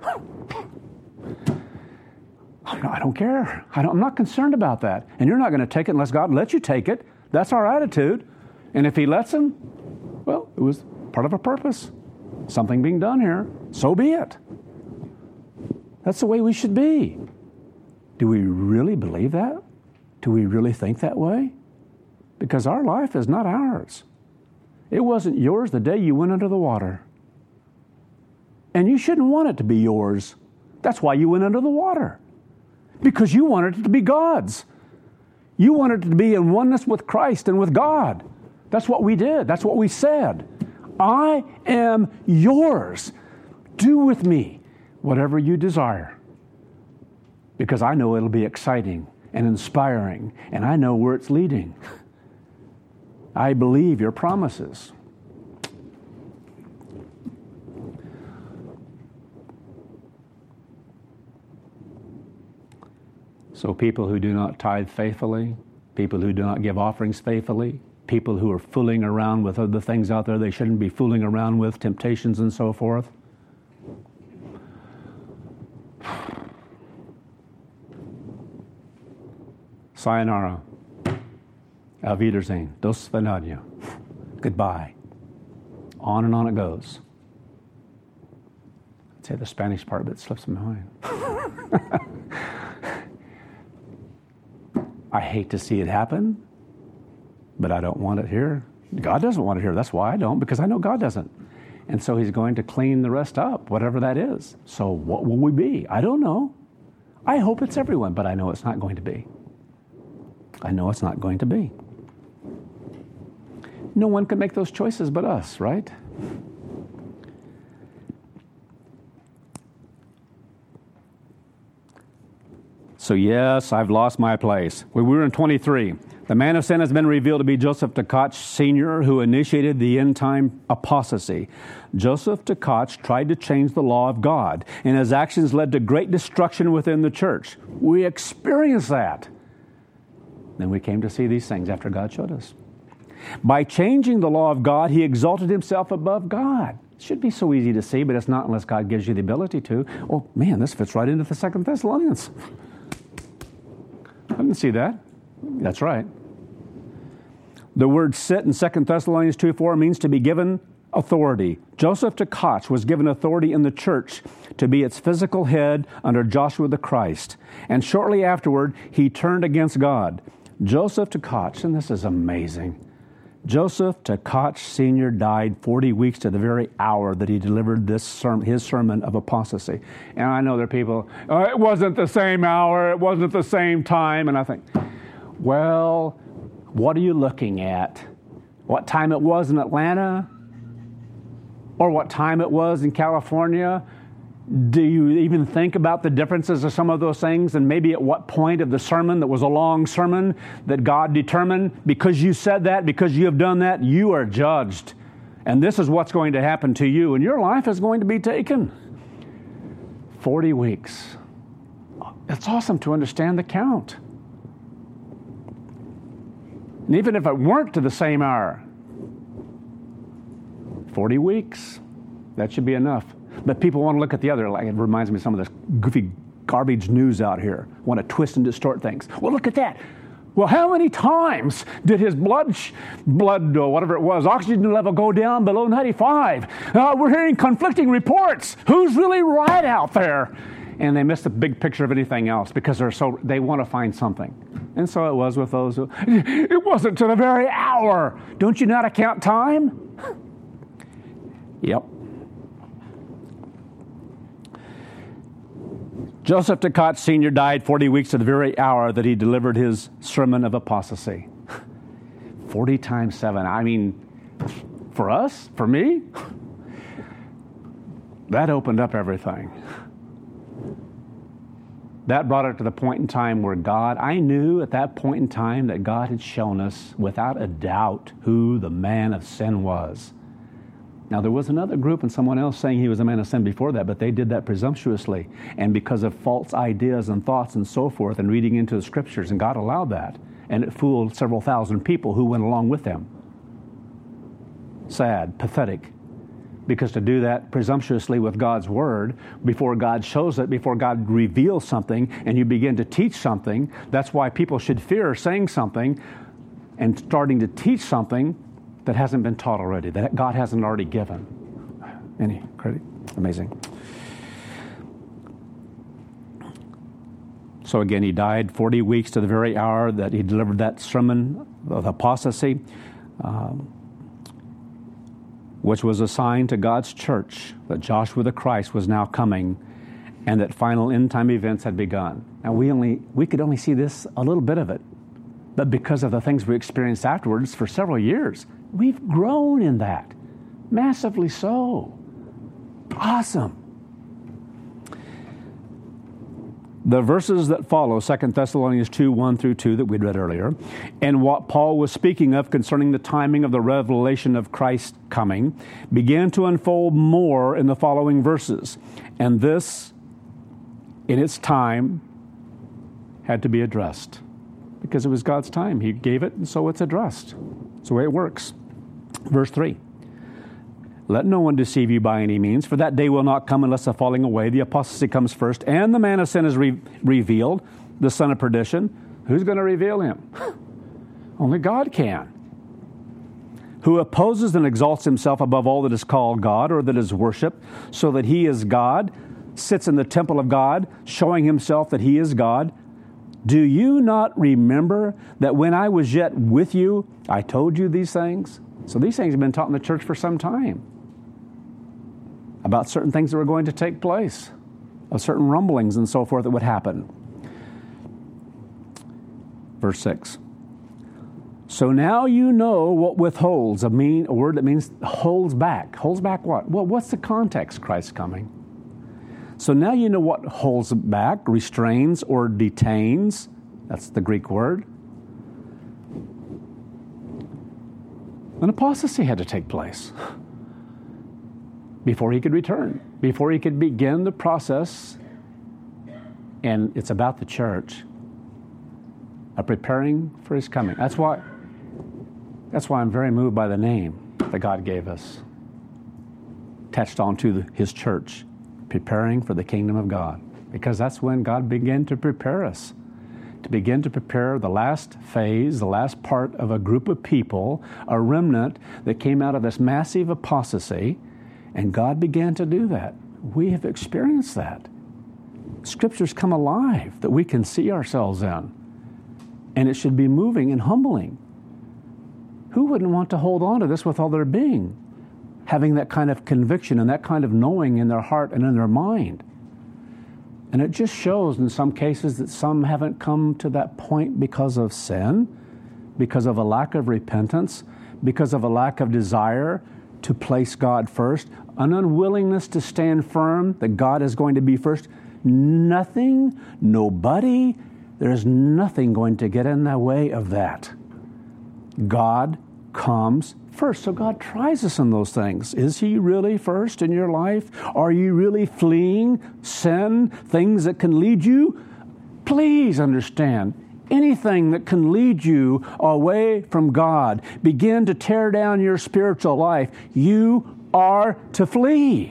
Speaker 1: I don't care. I'm not concerned about that. And you're not going to take it unless God lets you take it. That's our attitude. And if he lets him, well, it was part of a purpose. Something being done here. So be it. That's the way we should be. Do we really believe that? Do we really think that way? Because our life is not ours. It wasn't yours the day you went under the water. And you shouldn't want it to be yours. That's why you went under the water. Because you wanted it to be God's. You wanted it to be in oneness with Christ and with God. That's what we did. That's what we said. I am yours. Do with me whatever you desire. Because I know it'll be exciting and inspiring, and I know where it's leading. I believe your promises. So people who do not tithe faithfully, people who do not give offerings faithfully, people who are fooling around with other things out there they shouldn't be fooling around with, temptations and so forth. Sayonara. Auf Wiedersehen. Do svidaniya. Goodbye. On it goes. I'd say the Spanish part, but it slips my mind. I hate to see it happen, but I don't want it here. God doesn't want it here. That's why I don't, because I know God doesn't. And so He's going to clean the rest up, whatever that is. So what will we be? I don't know. I hope it's everyone, but I know it's not going to be. I know it's not going to be. No one can make those choices but us, right? So yes, I've lost my place. We were in 23. The man of sin has been revealed to be Joseph Tkach Sr., who initiated the end-time apostasy. Joseph Tkach tried to change the law of God, and his actions led to great destruction within the church. We experienced that. Then we came to see these things after God showed us. By changing the law of God, he exalted himself above God. It should be so easy to see, but it's not unless God gives you the ability to. Oh, man, this fits right into the 2 Thessalonians. I didn't see that. That's right. The word sit in 2 Thessalonians 2:4 means to be given authority. Joseph Tkach was given authority in the church to be its physical head under Joshua the Christ. And shortly afterward, he turned against God. Joseph Tkach, and this is amazing, Joseph Tkach Sr. died 40 weeks to the very hour that he delivered his sermon of apostasy. And I know there are people, it wasn't the same hour, it wasn't the same time. And I think, well, what are you looking at? What time it was in Atlanta? Or what time it was in California? Do you even think about the differences of some of those things? And maybe at what point of the sermon that was a long sermon that God determined, because you said that, because you have done that, you are judged. And this is what's going to happen to you. And your life is going to be taken. 40 weeks. It's awesome to understand the count. And even if it weren't to the same hour, 40 weeks, that should be enough. But people want to look at the other, like it reminds me of some of this goofy garbage news out here, want to twist and distort things. Well, look at that. Well, how many times did his blood, whatever it was, oxygen level go down below 95? We're hearing conflicting reports. Who's really right out there? And they miss the big picture of anything else because they want to find something. And so it was with those who, it wasn't to the very hour. Don't you not account time? Yep. Joseph Tkach Sr. died 40 weeks to the very hour that he delivered his sermon of apostasy. 40 times 7. I mean, for us, for me, that opened up everything. That brought it to the point in time where I knew at that point in time that God had shown us without a doubt who the man of sin was. Now, there was another group and someone else saying he was a man of sin before that, but they did that presumptuously and because of false ideas and thoughts and so forth and reading into the scriptures, and God allowed that. And it fooled several thousand people who went along with them. Sad, pathetic. Because to do that presumptuously with God's Word, before God shows it, before God reveals something, and you begin to teach something, that's why people should fear saying something and starting to teach something that hasn't been taught already, that God hasn't already given. Any credit? Amazing. So again, he died 40 weeks to the very hour that he delivered that sermon of apostasy, which was a sign to God's church that Joshua the Christ was now coming and that final end-time events had begun. Now, we could only see this, a little bit of it, but because of the things we experienced afterwards for several years, we've grown in that, massively so. Awesome. The verses that follow, 2 Thessalonians 2, 1 through 2 that we'd read earlier, and what Paul was speaking of concerning the timing of the revelation of Christ coming, began to unfold more in the following verses. And this, in its time, had to be addressed because it was God's time. He gave it, and so it's addressed. It's the way it works. Verse 3. Let no one deceive you by any means, for that day will not come unless the falling away, the apostasy comes first, and the man of sin is revealed, the son of perdition. Who's going to reveal him? Only God can. Who opposes and exalts himself above all that is called God or that is worshipped, so that he is God, sits in the temple of God, showing himself that he is God. Do you not remember that when I was yet with you, I told you these things? So these things have been taught in the church for some time about certain things that were going to take place, of certain rumblings and so forth that would happen. Verse 6. So now you know what withholds, a word that means holds back. Holds back what? Well, what's the context? Christ's coming. So now you know what holds back, restrains, or detains. That's the Greek word. An apostasy had to take place before he could return, before he could begin the process. And it's about the church of preparing for his coming. That's why I'm very moved by the name that God gave us, attached onto his church, preparing for the kingdom of God. Because that's when God began to prepare us, to begin to prepare the last phase, the last part of a group of people, a remnant that came out of this massive apostasy, and God began to do that. We have experienced that. Scriptures come alive that we can see ourselves in, and it should be moving and humbling. Who wouldn't want to hold on to this with all their being, having that kind of conviction and that kind of knowing in their heart and in their mind? And it just shows in some cases that some haven't come to that point because of sin, because of a lack of repentance, because of a lack of desire to place God first, an unwillingness to stand firm that God is going to be first. Nothing, nobody, there's nothing going to get in the way of that. God comes first. So God tries us in those things. Is he really first in your life? Are you really fleeing sin, things that can lead you? Please understand, anything that can lead you away from God, begin to tear down your spiritual life, you are to flee.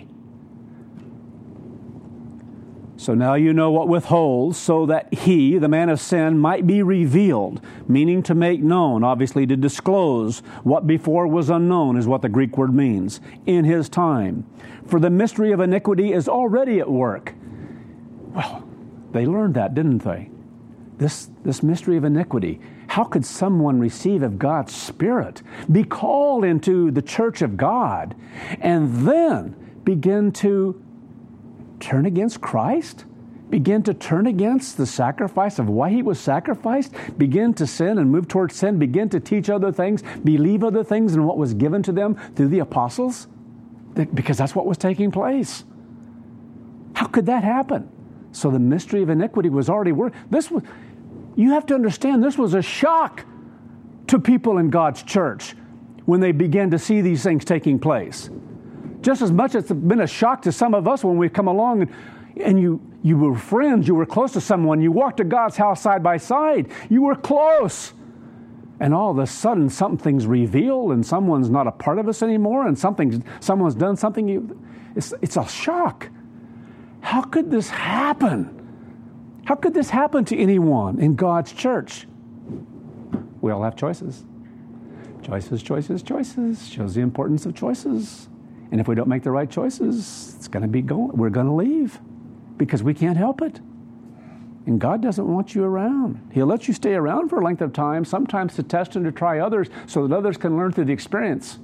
Speaker 1: So now you know what withholds, so that he, the man of sin, might be revealed, meaning to make known, obviously to disclose what before was unknown is what the Greek word means, in his time. For the mystery of iniquity is already at work. Well, they learned that, didn't they? This mystery of iniquity. How could someone receive of God's Spirit, be called into the church of God, and then begin to turn against Christ? Begin to turn against the sacrifice of why he was sacrificed? Begin to sin and move towards sin? Begin to teach other things? Believe other things than what was given to them through the apostles? Because that's what was taking place. How could that happen? So the mystery of iniquity was already working. You have to understand, this was a shock to people in God's church when they began to see these things taking place. Just as much as it's been a shock to some of us when we come along and you were friends, you were close to someone, you walked to God's house side by side, you were close. And all of a sudden something's revealed and someone's not a part of us anymore and someone's done something. It's a shock. How could this happen? How could this happen to anyone in God's church? We all have choices. Choices, choices, choices. Shows the importance of choices. And if we don't make the right choices, it's going to be we're going to leave because we can't help it. And God doesn't want you around. He'll let you stay around for a length of time, sometimes to test and to try others so that others can learn through the experience.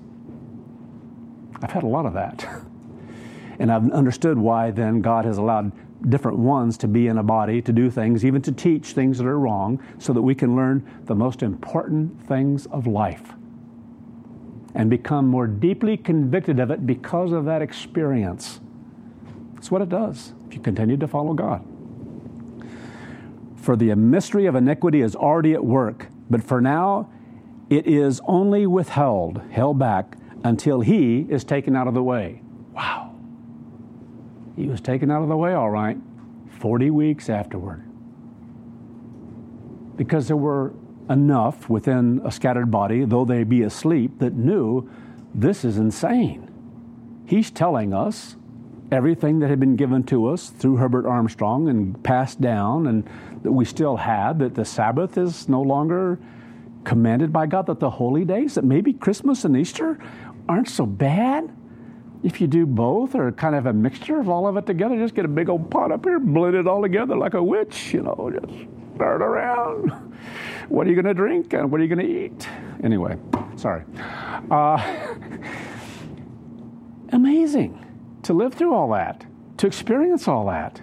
Speaker 1: I've had a lot of that. And I've understood why then God has allowed different ones to be in a body, to do things, even to teach things that are wrong, so that we can learn the most important things of life and become more deeply convicted of it because of that experience. That's what it does if you continue to follow God. For the mystery of iniquity is already at work, but for now it is only held back, until he is taken out of the way. Wow. He was taken out of the way, all right, 40 weeks afterward. because there were enough within a scattered body, though they be asleep, that knew this is insane. He's telling us everything that had been given to us through Herbert Armstrong and passed down, and that we still have, that the Sabbath is no longer commanded by God, that the holy days, that maybe Christmas and Easter aren't so bad if you do both, or kind of a mixture of all of it together. Just get a big old pot up here, blend it all together like a witch, just stir it around. What are you going to drink and what are you going to eat? Anyway, sorry. Amazing to live through all that, to experience all that.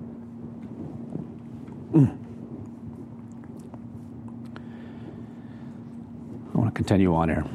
Speaker 1: I want to continue on here.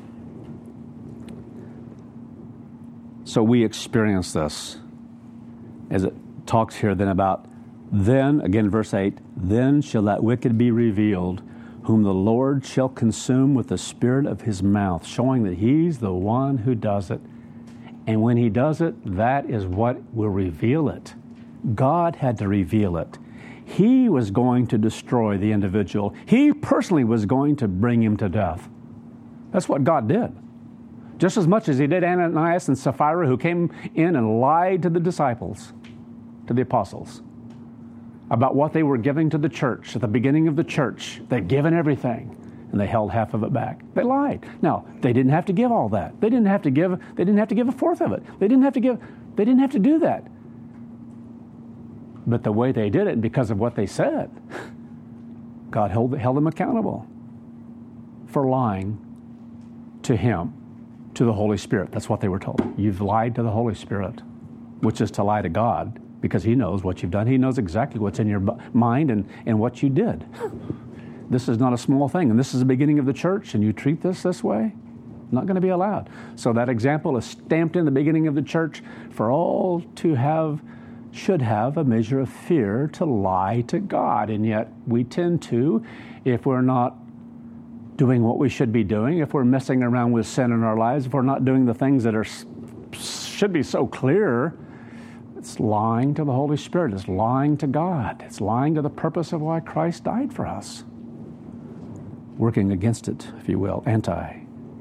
Speaker 1: So we experience this as it talks here then about, then, again, verse 8, then shall that wicked be revealed, whom the Lord shall consume with the spirit of his mouth, showing that he's the one who does it. And when he does it, that is what will reveal it. God had to reveal it. He was going to destroy the individual. He personally was going to bring him to death. That's what God did. Just as much as he did Ananias and Sapphira, who came in and lied to the disciples, to the apostles, about what they were giving to the church. At the beginning of the church, they'd given everything, and they held half of it back. They lied. Now, they didn't have to give all that. They didn't have to give a fourth of it. They didn't have to do that. But the way they did it, because of what they said, God held them accountable for lying to him, to the Holy Spirit. That's what they were told. You've lied to the Holy Spirit, which is to lie to God, because he knows what you've done. He knows exactly what's in your mind and what you did. This is not a small thing, and this is the beginning of the church, and you treat this way, not going to be allowed. So that example is stamped in the beginning of the church for all to should have a measure of fear to lie to God. And yet we tend to, if we're not doing what we should be doing, if we're messing around with sin in our lives, if we're not doing the things that should be so clear, it's lying to the Holy Spirit. It's lying to God. It's lying to the purpose of why Christ died for us. Working against it, if you will, anti.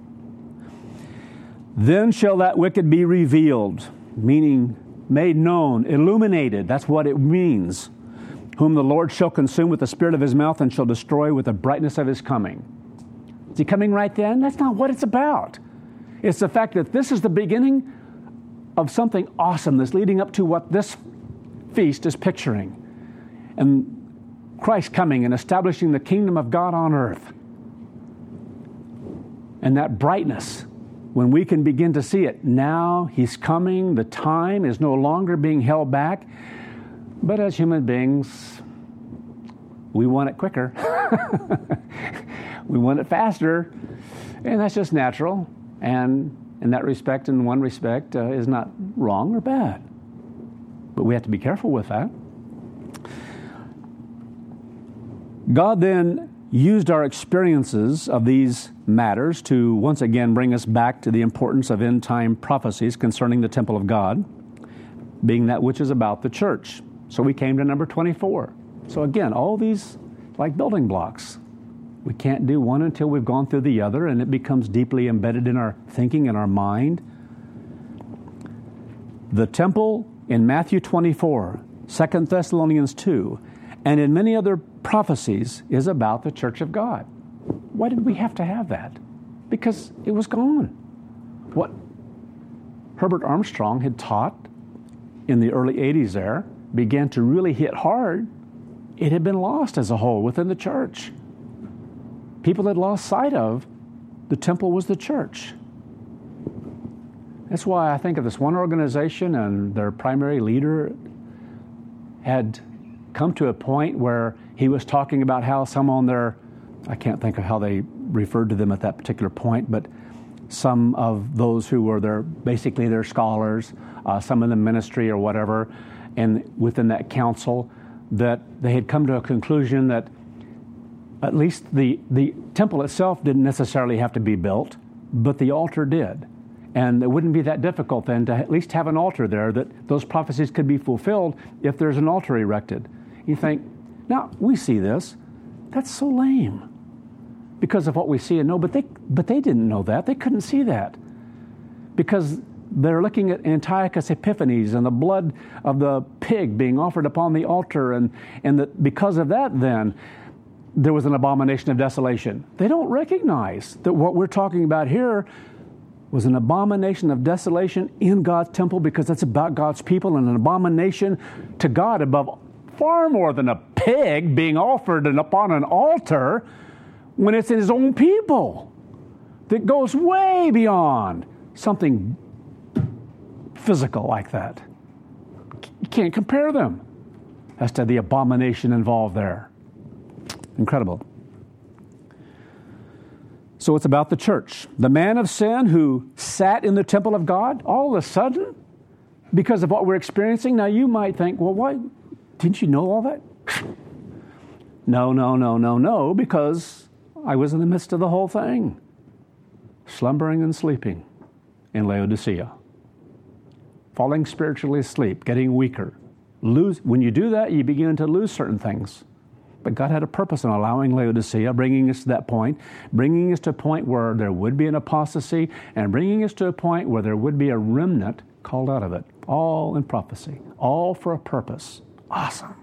Speaker 1: Then shall that wicked be revealed, meaning made known, illuminated. That's what it means. Whom the Lord shall consume with the spirit of his mouth and shall destroy with the brightness of his coming. Is he coming right then? That's not what it's about. It's the fact that this is the beginning of something awesome that's leading up to what this feast is picturing. And Christ coming and establishing the kingdom of God on earth. And that brightness, when we can begin to see it, now he's coming, the time is no longer being held back. But as human beings, we want it quicker. We want it faster. And that's just natural. And in that respect, in one respect, is not wrong or bad. But we have to be careful with that. God then used our experiences of these matters to once again bring us back to the importance of end-time prophecies concerning the temple of God, being that which is about the church. So we came to number 24. So again, all these like building blocks. We can't do one until we've gone through the other, and it becomes deeply embedded in our thinking and our mind. The temple in Matthew 24, 2 Thessalonians 2, and in many other prophecies is about the church of God. Why did we have to have that? Because it was gone. What Herbert Armstrong had taught in the early 80s there began to really hit hard. It had been lost as a whole within the church. People had lost sight of the temple was the church. That's why I think of this one organization, and their primary leader had come to a point where he was talking about how some on their, I can't think of how they referred to them at that particular point, but some of those who were basically their scholars, some in the ministry or whatever, and within that council, that they had come to a conclusion that at least the temple itself didn't necessarily have to be built, but the altar did. And it wouldn't be that difficult then to at least have an altar there, that those prophecies could be fulfilled if there's an altar erected. You think, now we see this. That's so lame because of what we see and know. But they didn't know that. They couldn't see that because they're looking at Antiochus Epiphanes and the blood of the pig being offered upon the altar. And that because of that, then, there was an abomination of desolation. They don't recognize that what we're talking about here was an abomination of desolation in God's temple because it's about God's people, and an abomination to God above far more than a pig being offered and upon an altar when it's His own people. That goes way beyond something physical like that. You can't compare them as to the abomination involved there. Incredible. So it's about the church. The man of sin who sat in the temple of God, all of a sudden, because of what we're experiencing. Now you might think, well, why? Didn't you know all that? No, because I was in the midst of the whole thing. Slumbering and sleeping in Laodicea. Falling spiritually asleep, getting weaker. When you do that, you begin to lose certain things. But God had a purpose in allowing Laodicea, bringing us to that point, bringing us to a point where there would be an apostasy, and bringing us to a point where there would be a remnant called out of it. All in prophecy. All for a purpose. Awesome.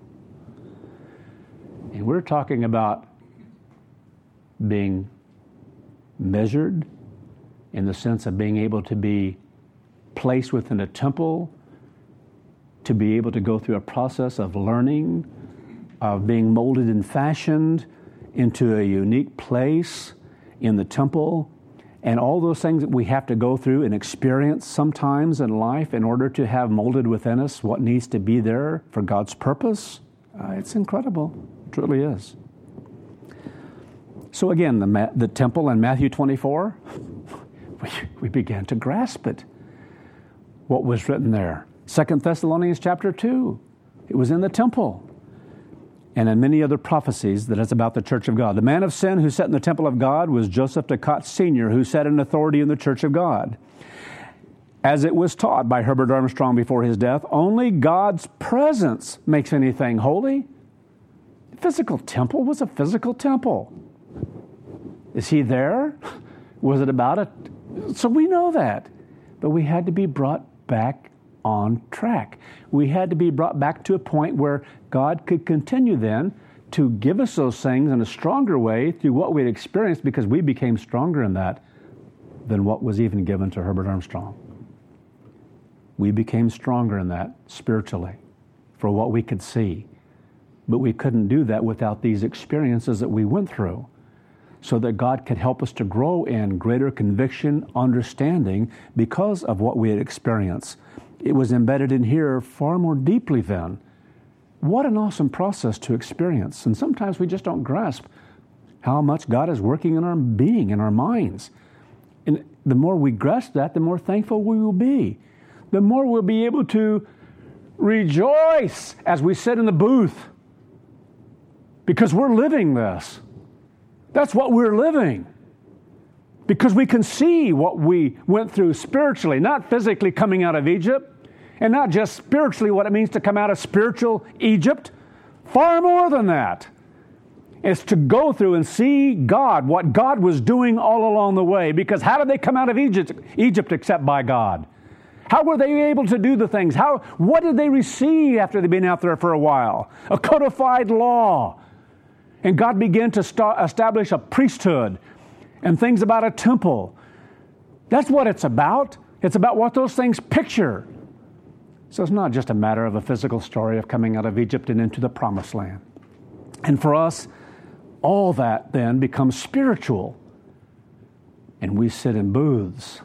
Speaker 1: And we're talking about being measured in the sense of being able to be placed within a temple, to be able to go through a process of learning, of being molded and fashioned into a unique place in the temple, and all those things that we have to go through and experience sometimes in life in order to have molded within us what needs to be there for God's purpose. It's incredible. It truly is. So again, the temple in Matthew 24, we began to grasp it. What was written there. 2 Thessalonians chapter 2, it was in the temple. And in many other prophecies that is about the church of God. The man of sin who sat in the temple of God was Joseph Ducat Sr., who sat in authority in the church of God. As it was taught by Herbert Armstrong before his death, only God's presence makes anything holy. The physical temple was a physical temple. Is He there? Was it about it? So we know that. But we had to be brought back on track. We had to be brought back to a point where God could continue then to give us those things in a stronger way through what we'd experienced, because we became stronger in that than what was even given to Herbert Armstrong. We became stronger in that spiritually for what we could see. But we couldn't do that without these experiences that we went through, so that God could help us to grow in greater conviction, understanding because of what we had experienced. It was embedded in here far more deeply then. What an awesome process to experience. And sometimes we just don't grasp how much God is working in our being, in our minds. And the more we grasp that, the more thankful we will be. The more we'll be able to rejoice as we sit in the booth, because we're living this. That's what we're living. Because we can see what we went through spiritually, not physically coming out of Egypt, and not just spiritually what it means to come out of spiritual Egypt. Far more than that. It's to go through and see God, what God was doing all along the way. Because how did they come out of Egypt except by God? How were they able to do the things? What did they receive after they'd been out there for a while? A codified law. And God began to establish a priesthood and things about a temple. That's what it's about. It's about what those things picture. So it's not just a matter of a physical story of coming out of Egypt and into the promised land. And for us, all that then becomes spiritual. And we sit in booths.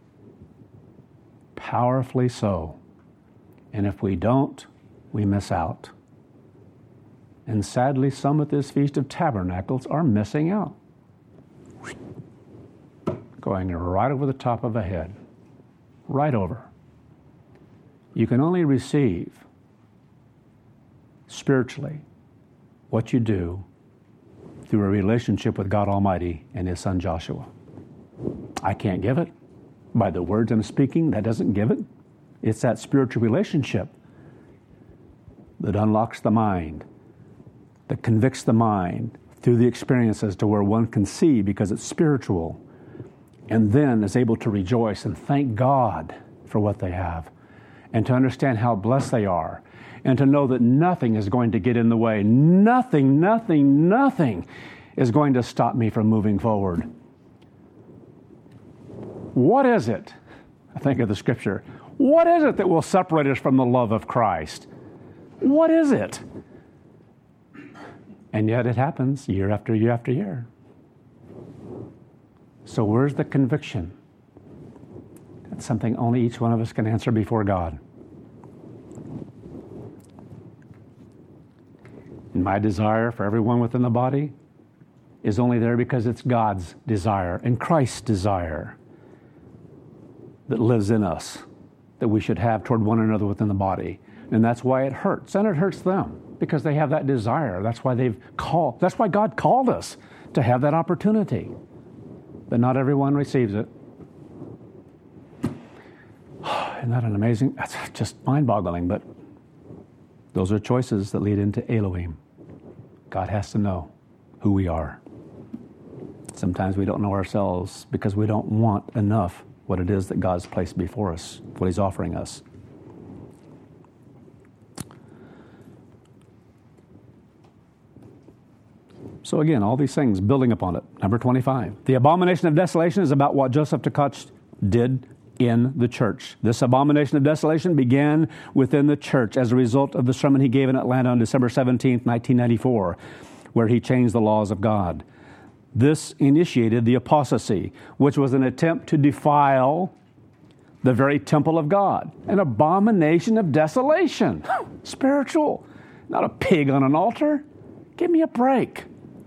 Speaker 1: Powerfully so. And if we don't, we miss out. And sadly, some at this Feast of Tabernacles are missing out. Going right over the top of a head. Right over. You can only receive spiritually what you do through a relationship with God Almighty and His Son Joshua. I can't give it. By the words I'm speaking, that doesn't give it. It's that spiritual relationship that unlocks the mind, that convicts the mind, through the experiences to where one can see because it's spiritual, and then is able to rejoice and thank God for what they have, and to understand how blessed they are, and to know that nothing is going to get in the way. Nothing is going to stop me from moving forward. What is it? I think of the scripture. What is it that will separate us from the love of Christ? What is it? And yet it happens year after year after year. So where's the conviction? That's something only each one of us can answer before God. And my desire for everyone within the body is only there because it's God's desire and Christ's desire that lives in us, that we should have toward one another within the body. And that's why it hurts. And it hurts them because they have that desire. That's why God called us to have that opportunity. But not everyone receives it. Isn't that an amazing? That's just mind-boggling, but those are choices that lead into Elohim. God has to know who we are. Sometimes we don't know ourselves because we don't want enough what it is that God's placed before us, what He's offering us. So again, all these things building upon it. Number 25. The abomination of desolation is about what Joseph Tkach did in the church. This abomination of desolation began within the church as a result of the sermon he gave in Atlanta on December 17th, 1994, where he changed the laws of God. This initiated the apostasy, which was an attempt to defile the very temple of God. An abomination of desolation. Spiritual. Not a pig on an altar. Give me a break.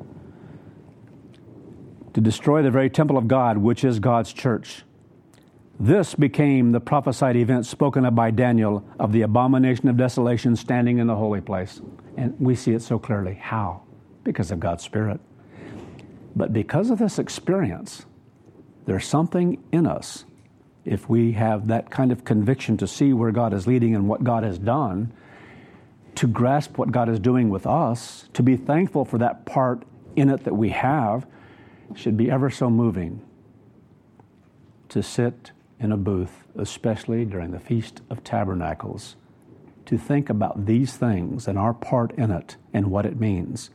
Speaker 1: To destroy the very temple of God, which is God's church. This became the prophesied event spoken of by Daniel of the abomination of desolation standing in the holy place. And we see it so clearly. How? Because of God's Spirit. But because of this experience, there's something in us, if we have that kind of conviction to see where God is leading and what God has done, to grasp what God is doing with us, to be thankful for that part in it that we have, should be ever so moving to sit in a booth, especially during the Feast of Tabernacles, to think about these things and our part in it and what it means.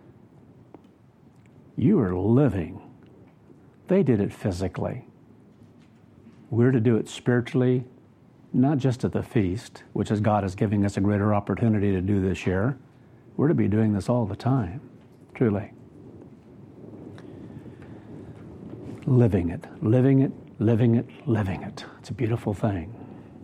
Speaker 1: You are living. They did it physically. We're to do it spiritually, not just at the feast, which is God is giving us a greater opportunity to do this year. We're to be doing this all the time, truly. Living it, living it, living it, living it. It's a beautiful thing.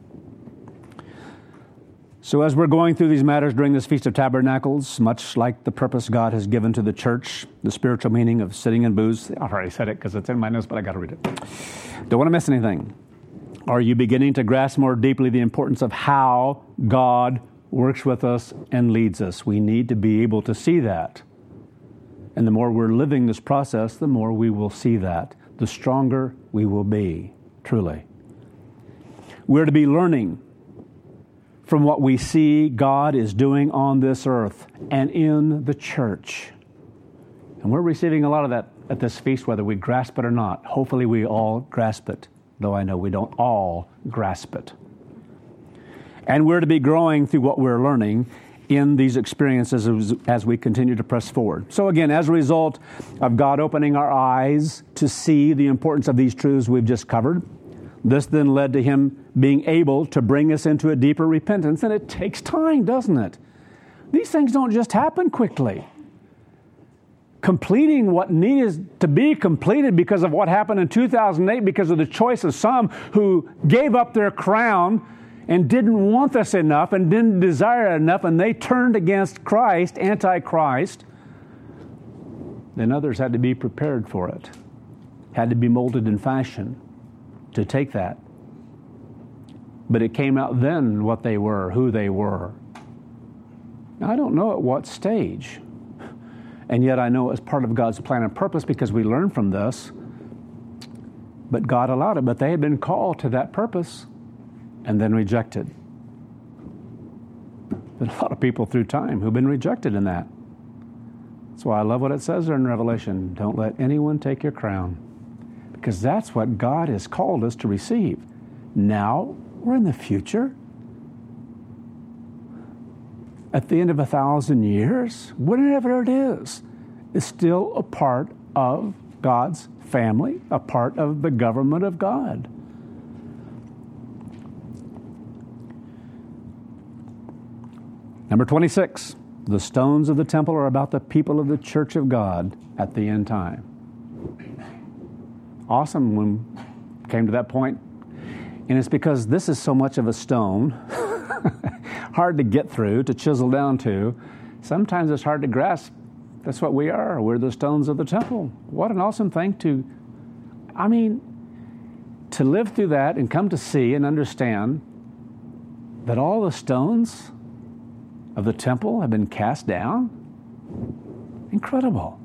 Speaker 1: So as we're going through these matters during this Feast of Tabernacles, much like the purpose God has given to the church, the spiritual meaning of sitting in booths, I've already said it because it's in my notes, but I got to read it. Don't want to miss anything. Are you beginning to grasp more deeply the importance of how God works with us and leads us? We need to be able to see that. And the more we're living this process, the more we will see that. The stronger we will be, truly. We're to be learning from what we see God is doing on this earth and in the church. And we're receiving a lot of that at this feast, whether we grasp it or not. Hopefully we all grasp it, though I know we don't all grasp it. And we're to be growing through what we're learning in these experiences as we continue to press forward. So again, as a result of God opening our eyes to see the importance of these truths we've just covered, this then led to Him being able to bring us into a deeper repentance. And it takes time, doesn't it? These things don't just happen quickly. Completing what needed to be completed because of what happened in 2008, because of the choice of some who gave up their crown and didn't want this enough and didn't desire it enough, and they turned against Christ, anti-Christ, then others had to be prepared for it, had to be molded in fashion to take that. But it came out then what they were, who they were. Now, I don't know at what stage, and yet I know it's part of God's plan and purpose because we learn from this, but God allowed it. But they had been called to that purpose and then rejected. There's a lot of people through time who've been rejected in that. That's why I love what it says there in Revelation. Don't let anyone take your crown. Because that's what God has called us to receive. Now, we're in the future. At the end of 1,000 years, whatever it is still a part of God's family, a part of the government of God. Number 26, the stones of the temple are about the people of the church of God at the end time. Awesome when we came to that point. And it's because this is so much of a stone, hard to get through, to chisel down to. Sometimes it's hard to grasp. That's what we are. We're the stones of the temple. What an awesome thing to live through that and come to see and understand that all the stones of the temple have been cast down. Incredible.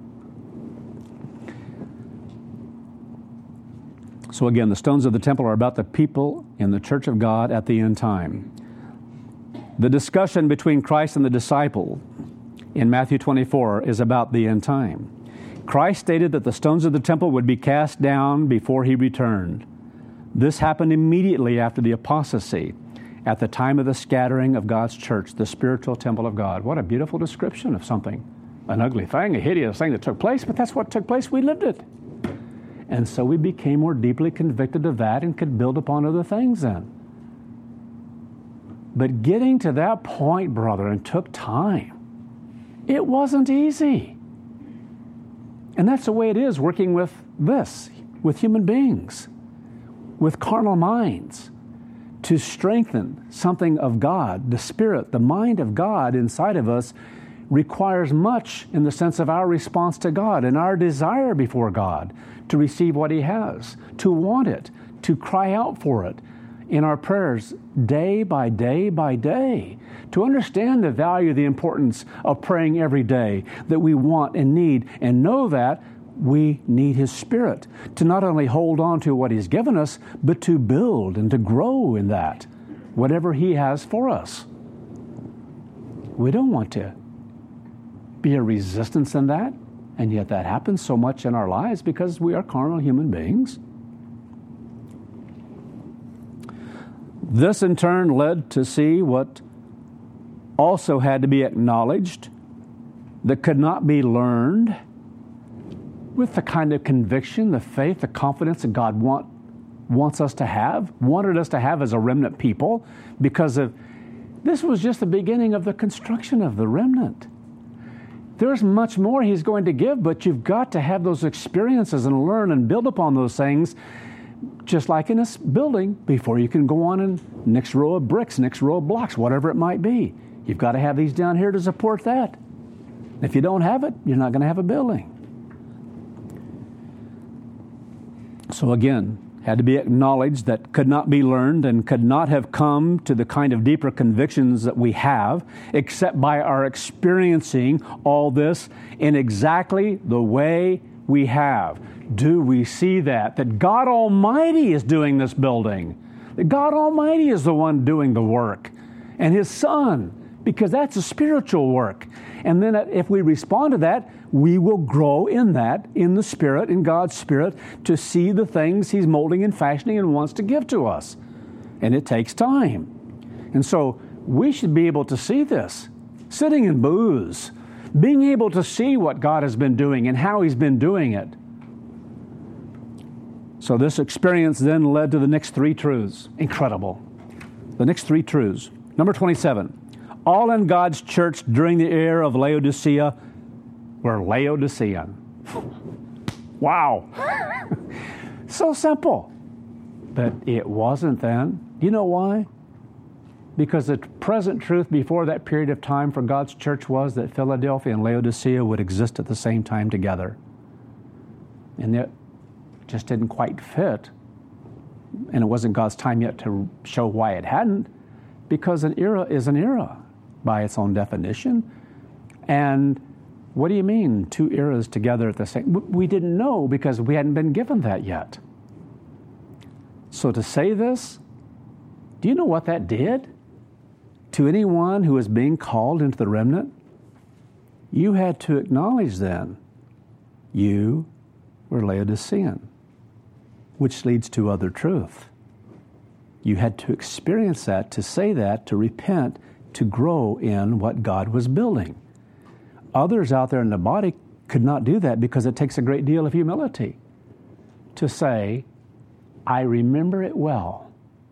Speaker 1: So again, the stones of the temple are about the people in the church of God at the end time. The discussion between Christ and the disciple in Matthew 24 is about the end time. Christ stated that the stones of the temple would be cast down before he returned. This happened immediately after the apostasy, at the time of the scattering of God's church, the spiritual temple of God. What a beautiful description of something. An ugly thing, a hideous thing that took place, but that's what took place. We lived it. And so we became more deeply convicted of that and could build upon other things then. But getting to that point, brethren, took time. It wasn't easy. And that's the way it is working with human beings, with carnal minds. To strengthen something of God, the Spirit, the mind of God inside of us requires much in the sense of our response to God and our desire before God to receive what He has, to want it, to cry out for it in our prayers day by day by day, to understand the value, the importance of praying every day that we want and need, and know that we need His Spirit to not only hold on to what He's given us, but to build and to grow in that, whatever He has for us. We don't want to be a resistance in that, and yet that happens so much in our lives because we are carnal human beings. This in turn led to see what also had to be acknowledged that could not be learned with the kind of conviction, the faith, the confidence that God wants us to have, wanted us to have as a remnant people, because this was just the beginning of the construction of the remnant. There's much more He's going to give, but you've got to have those experiences and learn and build upon those things, just like in a building, before you can go on and next row of bricks, next row of blocks, whatever it might be. You've got to have these down here to support that. If you don't have it, you're not going to have a building. So again, had to be acknowledged that could not be learned and could not have come to the kind of deeper convictions that we have except by our experiencing all this in exactly the way we have. Do we see that God Almighty is doing this building? That God Almighty is the one doing the work, and His Son, because that's a spiritual work. And then if we respond to that, we will grow in that, in the Spirit, in God's Spirit, to see the things He's molding and fashioning and wants to give to us. And it takes time. And so we should be able to see this, sitting in booths, being able to see what God has been doing and how He's been doing it. So this experience then led to the next three truths. Incredible. The next three truths. Number 27. All in God's church during the era of Laodicea were Laodicean. Wow. So simple. But it wasn't then. Do you know why? Because the present truth before that period of time for God's church was that Philadelphia and Laodicea would exist at the same time together. And it just didn't quite fit. And it wasn't God's time yet to show why it hadn't, because an era is an era by its own definition. And what do you mean, two eras together at the same? We didn't know because we hadn't been given that yet. So to say this, do you know what that did to anyone who is being called into the remnant? You had to acknowledge then you were Laodicean, which leads to other truth. You had to experience that, to say that, to repent, to grow in what God was building. Others out there in the body could not do that because it takes a great deal of humility to say, I remember it well.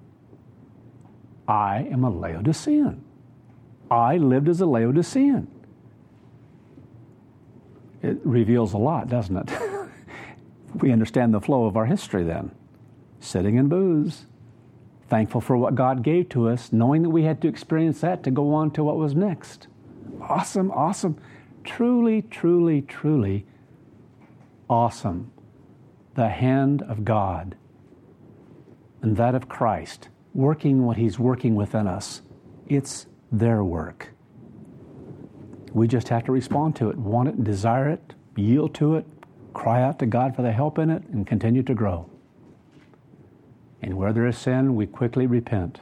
Speaker 1: I am a Laodicean. I lived as a Laodicean. It reveals a lot, doesn't it? We understand the flow of our history then. Sitting in booze, thankful for what God gave to us, knowing that we had to experience that to go on to what was next. Awesome, awesome. Truly, truly, truly awesome. The hand of God and that of Christ, working what He's working within us. It's their work. We just have to respond to it, want it, desire it, yield to it, cry out to God for the help in it, and continue to grow. And where there is sin, we quickly repent.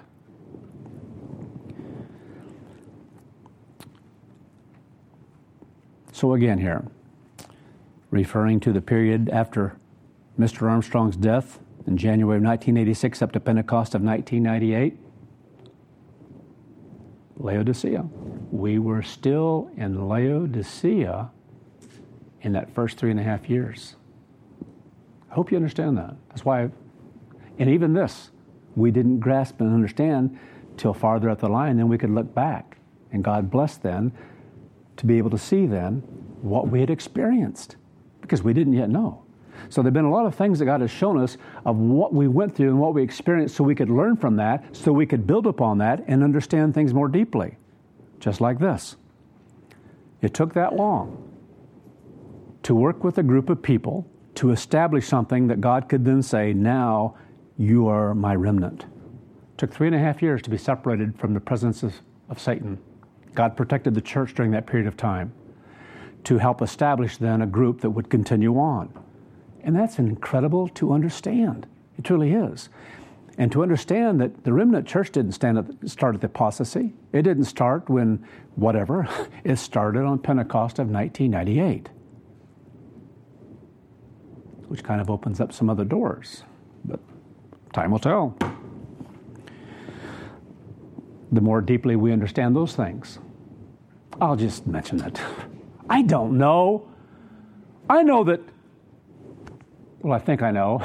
Speaker 1: So again here, referring to the period after Mr. Armstrong's death in January of 1986 up to Pentecost of 1998, Laodicea. We were still in Laodicea in that first 3.5 years. I hope you understand that. That's why, and even this, we didn't grasp and understand till farther up the line, then we could look back. And God blessed then to be able to see then what we had experienced, because we didn't yet know. So there have been a lot of things that God has shown us of what we went through and what we experienced so we could learn from that, so we could build upon that and understand things more deeply. Just like this. It took that long to work with a group of people to establish something that God could then say, now you are my remnant. It took 3.5 years to be separated from the presence of Satan. God protected the church during that period of time to help establish then a group that would continue on. And that's incredible to understand. It truly is. And to understand that the remnant church didn't start at the apostasy. It didn't start when whatever. It started on Pentecost of 1998. Which kind of opens up some other doors. But time will tell. The more deeply we understand those things. I'll just mention that. I don't know. I know that, well, I think I know.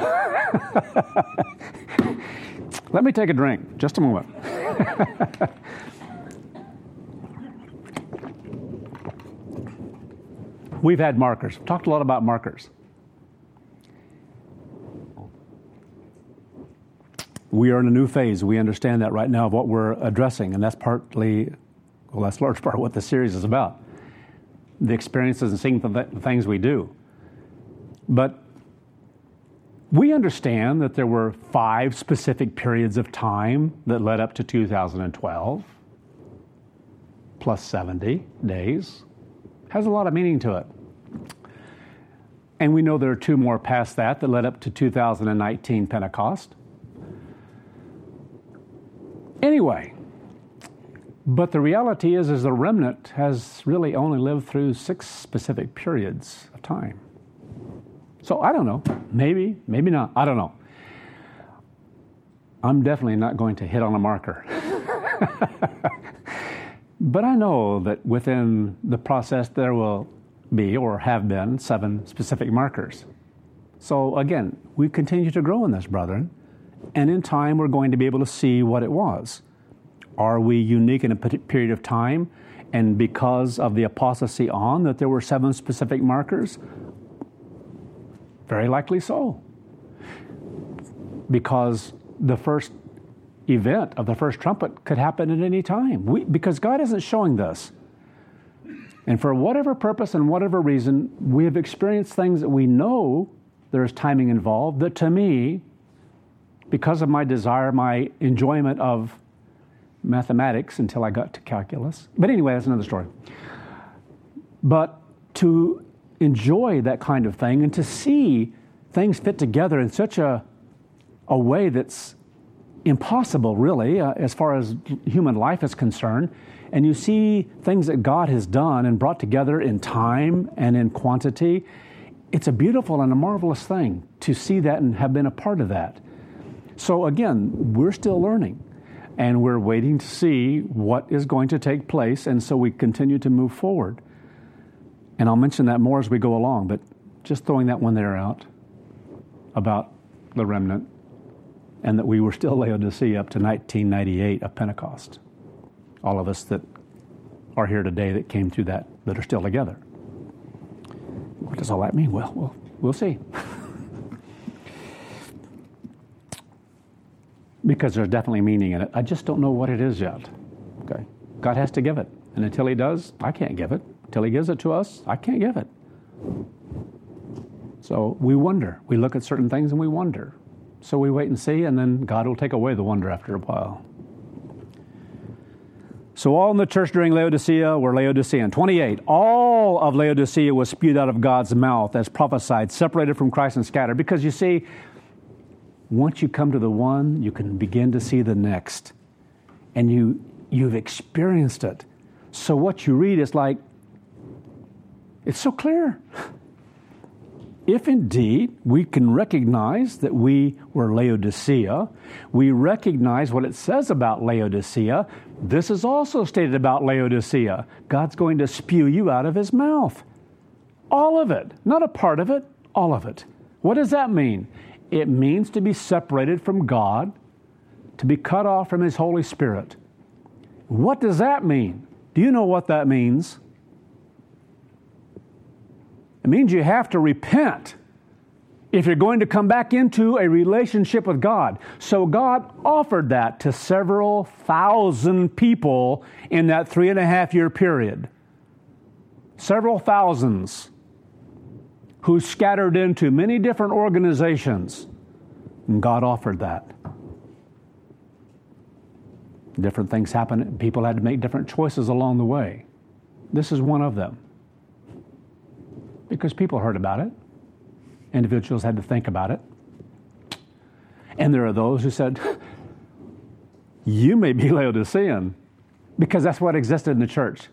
Speaker 1: Let me take a drink. Just a moment. We've had markers. We've talked a lot about markers. We are in a new phase. We understand that right now of what we're addressing, and that's partly, well, that's a large part of what the series is about. The experiences and seeing the things we do. But we understand that there were 5 specific periods of time that led up to 2012, plus 70 days. Has a lot of meaning to it. And we know there are 2 more past that led up to 2019 Pentecost. Anyway, but the reality is the remnant has really only lived through 6 specific periods of time. So I don't know. Maybe, maybe not. I don't know. I'm definitely not going to hit on a marker. But I know that within the process there will be or have been 7 specific markers. So again, we continue to grow in this, brethren. And in time, we're going to be able to see what it was. Are we unique in a period of time? And because of the apostasy on, that there were 7 specific markers? Very likely so. Because the first event of the first trumpet could happen at any time. Because God isn't showing this. And for whatever purpose and whatever reason, we have experienced things that we know there's timing involved, that to me, because of my desire, my enjoyment of mathematics until I got to calculus. But anyway, that's another story. But to enjoy that kind of thing and to see things fit together in such a way that's impossible, really, as far as human life is concerned. And you see things that God has done and brought together in time and in quantity. It's a beautiful and a marvelous thing to see that and have been a part of that. So again, we're still learning, and we're waiting to see what is going to take place, and so we continue to move forward. And I'll mention that more as we go along, but just throwing that one there out about the remnant, and that we were still Laodicea up to 1998 of Pentecost. All of us that are here today that came through that are still together. What does all that mean? Well, we'll see. Because there's definitely meaning in it. I just don't know what it is yet. Okay, God has to give it. And until He does, I can't give it. Until He gives it to us, I can't give it. So we wonder. We look at certain things and we wonder. So we wait and see, and then God will take away the wonder after a while. So all in the church during Laodicea were Laodicean. 28, all of Laodicea was spewed out of God's mouth as prophesied, separated from Christ and scattered. Because you see, once you come to the one, you can begin to see the next. And you've experienced it. So what you read is like, it's so clear. If indeed we can recognize that we were Laodicea, we recognize what it says about Laodicea, this is also stated about Laodicea. God's going to spew you out of His mouth. All of it. Not a part of it, all of it. What does that mean? It means to be separated from God, to be cut off from His Holy Spirit. What does that mean? Do you know what that means? It means you have to repent if you're going to come back into a relationship with God. So God offered that to several thousand people in that 3.5-year period. Several thousands who scattered into many different organizations. And God offered that. Different things happened. People had to make different choices along the way. This is one of them. Because people heard about it. Individuals had to think about it. And there are those who said, you may be Laodicean, because that's what existed in the church.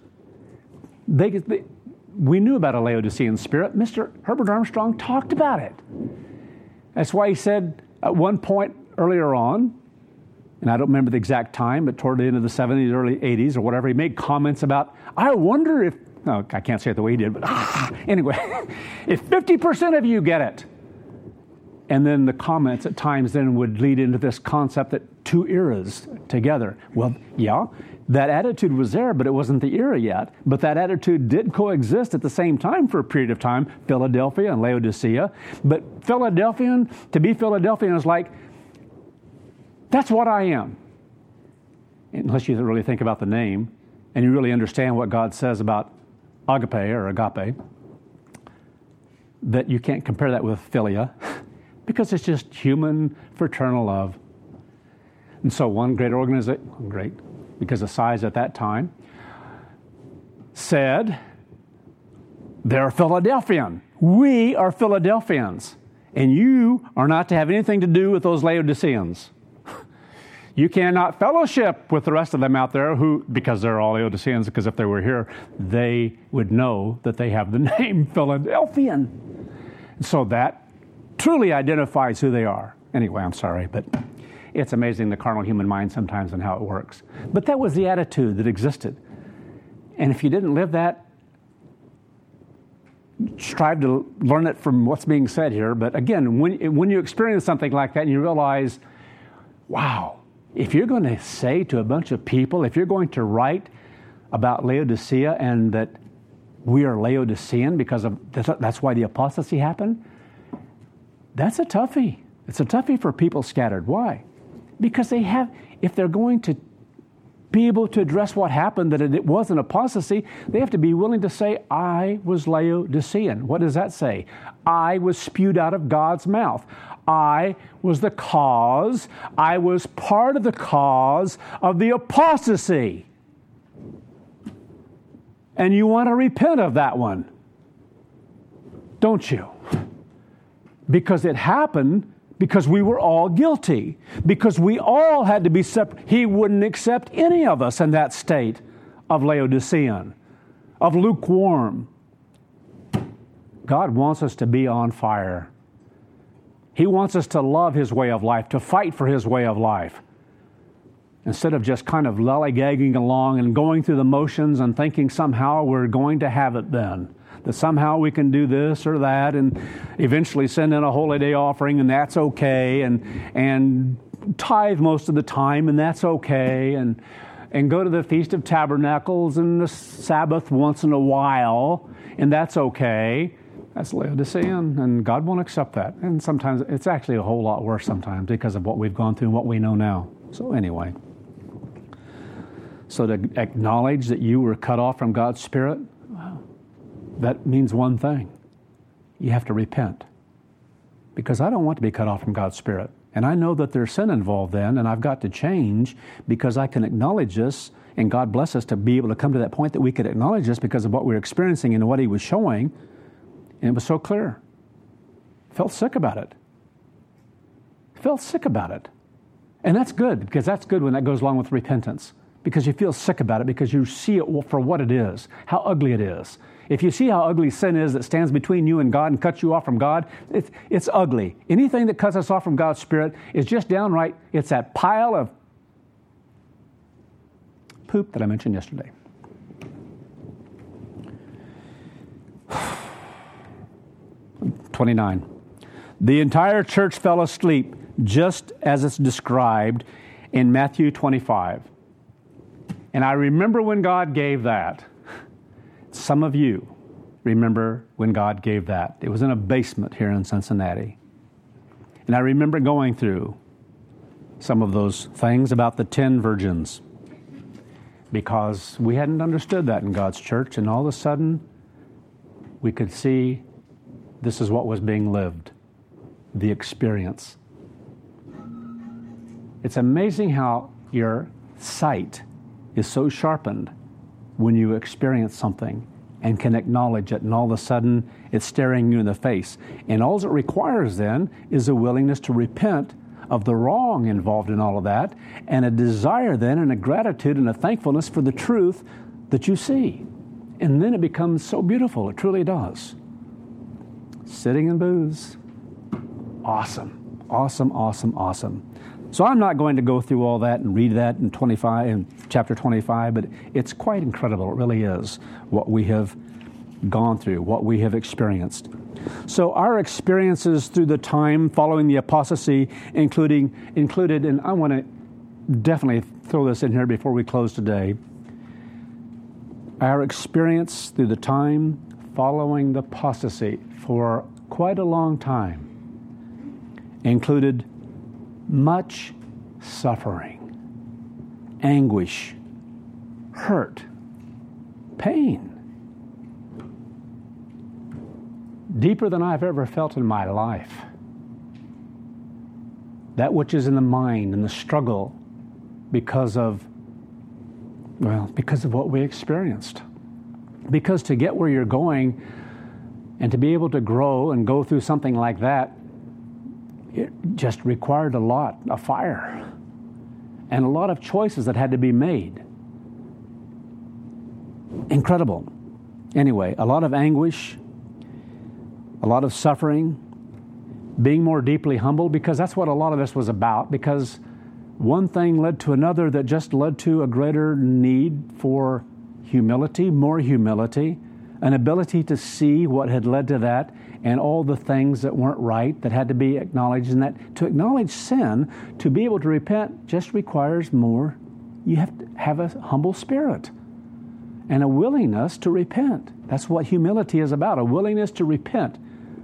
Speaker 1: We knew about a Laodicean spirit. Mr. Herbert Armstrong talked about it. That's why he said at one point earlier on, and I don't remember the exact time, but toward the end of the 70s, early 80s or whatever, he made comments about, I wonder if, no, I can't say it the way he did, but anyway, if 50% of you get it. And then the comments at times then would lead into this concept that two eras together. Well, yeah, that attitude was there, but it wasn't the era yet. But that attitude did coexist at the same time for a period of time, Philadelphia and Laodicea. But to be Philadelphian is like, that's what I am. Unless you really think about the name and you really understand what God says about agape or agape, that you can't compare that with philia because it's just human fraternal love. And so one great organization, because of size at that time, said, they're Philadelphian. We are Philadelphians. And you are not to have anything to do with those Laodiceans. You cannot fellowship with the rest of them out there because they're all Laodiceans, because if they were here, they would know that they have the name Philadelphian. And so that truly identifies who they are. Anyway, I'm sorry, but it's amazing the carnal human mind sometimes and how it works. But that was the attitude that existed. And if you didn't live that, strive to learn it from what's being said here. But again, when you experience something like that and you realize, wow, if you're going to say to a bunch of people, if you're going to write about Laodicea and that we are Laodicean because that's why the apostasy happened, that's a toughie. It's a toughie for people scattered. Why? Because if they're going to be able to address what happened, that it was an apostasy, they have to be willing to say, I was Laodicean. What does that say? I was spewed out of God's mouth. I was the cause. I was part of the cause of the apostasy. And you want to repent of that one, don't you? Because it happened because we were all guilty, because we all had to be separate. He wouldn't accept any of us in that state of Laodicean, of lukewarm. God wants us to be on fire. He wants us to love His way of life, to fight for His way of life. Instead of just kind of lollygagging along and going through the motions and thinking somehow we're going to have it then. That somehow we can do this or that and eventually send in a holy day offering and that's okay, and tithe most of the time and that's okay, and go to the Feast of Tabernacles and the Sabbath once in a while and that's okay. That's Laodicean, and God won't accept that. And sometimes it's actually a whole lot worse sometimes because of what we've gone through and what we know now. So anyway, so to acknowledge that you were cut off from God's Spirit, that means one thing. You have to repent. Because I don't want to be cut off from God's Spirit. And I know that there's sin involved then, and I've got to change because I can acknowledge this, and God bless us to be able to come to that point that we could acknowledge this because of what we were experiencing and what He was showing. And it was so clear. Felt sick about it. Felt sick about it. And that's good, because that's good when that goes along with repentance. Because you feel sick about it, because you see it for what it is, how ugly it is. If you see how ugly sin is that stands between you and God and cuts you off from God, it's ugly. Anything that cuts us off from God's Spirit is just downright, it's that pile of poop that I mentioned yesterday. "29. The entire church fell asleep, just as it's described in Matthew 25. And I remember when God gave that. Some of you remember when God gave that. It was in a basement here in Cincinnati. And I remember going through some of those things about the 10 virgins, because we hadn't understood that in God's church, and all of a sudden we could see this is what was being lived, the experience. It's amazing how your sight is so sharpened when you experience something and can acknowledge it, and all of a sudden it's staring you in the face. And all it requires then is a willingness to repent of the wrong involved in all of that, and a desire then and a gratitude and a thankfulness for the truth that you see. And then it becomes so beautiful. It truly does. Sitting in booths. Awesome. Awesome, awesome, awesome. So I'm not going to go through all that and read that in chapter 25, but it's quite incredible. It really is what we have gone through, what we have experienced. So our experiences through the time following the apostasy included, and I want to definitely throw this in here before we close today, our experience through the time following the apostasy for quite a long time included much suffering, anguish, hurt, pain, deeper than I've ever felt in my life. That which is in the mind and the struggle because of what we experienced. Because to get where you're going and to be able to grow and go through something like that, it just required a lot of fire and a lot of choices that had to be made. Incredible. Anyway, a lot of anguish, a lot of suffering, being more deeply humbled, because that's what a lot of this was about, because one thing led to another that just led to a greater need for humility, more humility, an ability to see what had led to that, and all the things that weren't right that had to be acknowledged. And that to acknowledge sin, to be able to repent, just requires more. You have to have a humble spirit and a willingness to repent. That's what humility is about, a willingness to repent.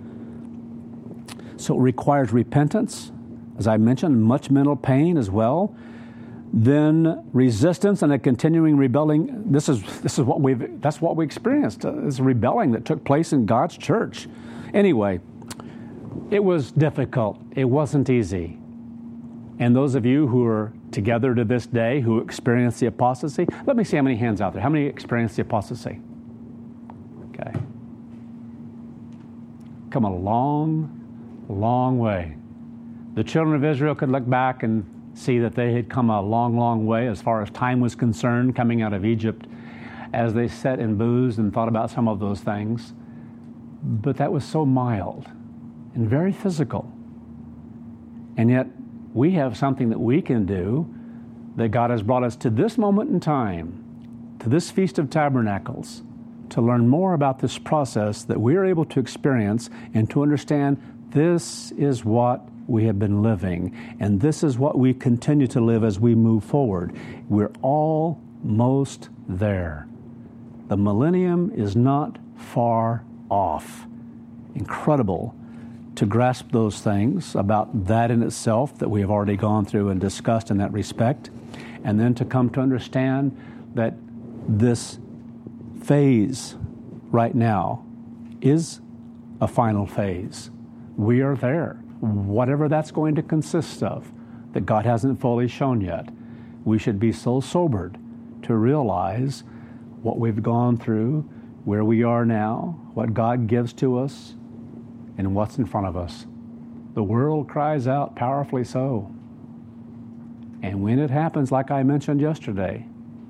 Speaker 1: So it requires repentance, as I mentioned, much mental pain as well. Then resistance and a continuing rebelling. That's what we experienced. This rebelling that took place in God's church. Anyway, it was difficult. It wasn't easy. And those of you who are together to this day, who experienced the apostasy, let me see how many hands out there. How many experienced the apostasy? Okay. Come a long, long way. The children of Israel could look back and see that they had come a long, long way as far as time was concerned coming out of Egypt as they sat and boozed and thought about some of those things. But that was so mild and very physical. And yet we have something that we can do, that God has brought us to this moment in time, to this Feast of Tabernacles, to learn more about this process that we are able to experience and to understand this is what we have been living, and this is what we continue to live as we move forward. We're almost there. The millennium is not far off. Incredible to grasp those things about that in itself that we have already gone through and discussed in that respect, and then to come to understand that this phase right now is a final phase. We are there. Whatever that's going to consist of, that God hasn't fully shown yet, we should be so sobered to realize what we've gone through, where we are now, what God gives to us, and what's in front of us. The world cries out powerfully so. And when it happens, like I mentioned yesterday,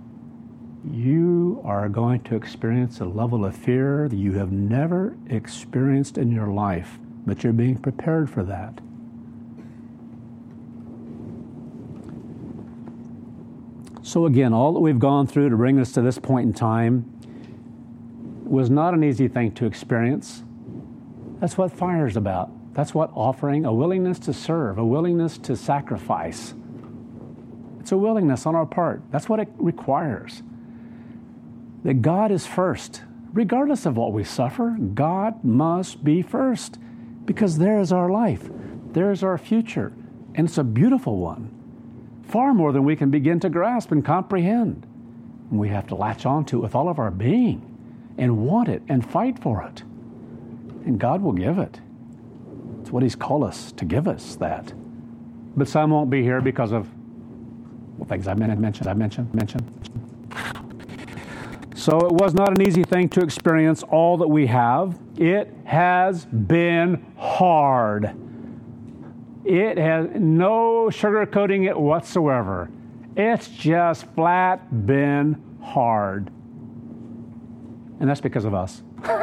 Speaker 1: you are going to experience a level of fear that you have never experienced in your life, but you're being prepared for that. So again, all that we've gone through to bring us to this point in time was not an easy thing to experience. That's what fire is about. That's what offering, a willingness to serve, a willingness to sacrifice. It's a willingness on our part. That's what it requires. That God is first. Regardless of what we suffer, God must be first, because there is our life. There is our future. And it's a beautiful one. Far more than we can begin to grasp and comprehend. And we have to latch onto it with all of our being and want it and fight for it. And God will give it. It's what He's called us to give us that. But some won't be here because of things I mentioned. So it was not an easy thing to experience all that we have. It has been hard. It has no sugarcoating it whatsoever. It's just flat been hard. And that's because of us.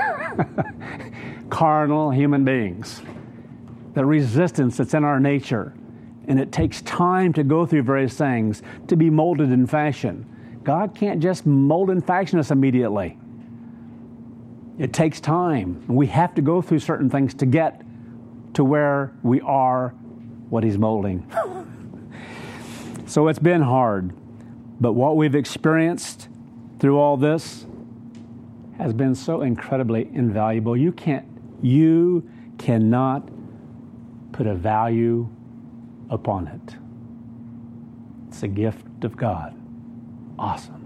Speaker 1: Carnal human beings. The resistance that's in our nature. And it takes time to go through various things, to be molded in fashion. God can't just mold and fashion us immediately. It takes time. We have to go through certain things to get to where we are what He's molding. So it's been hard. But what we've experienced through all this has been so incredibly invaluable. You cannot put a value upon it. It's a gift of God. Awesome.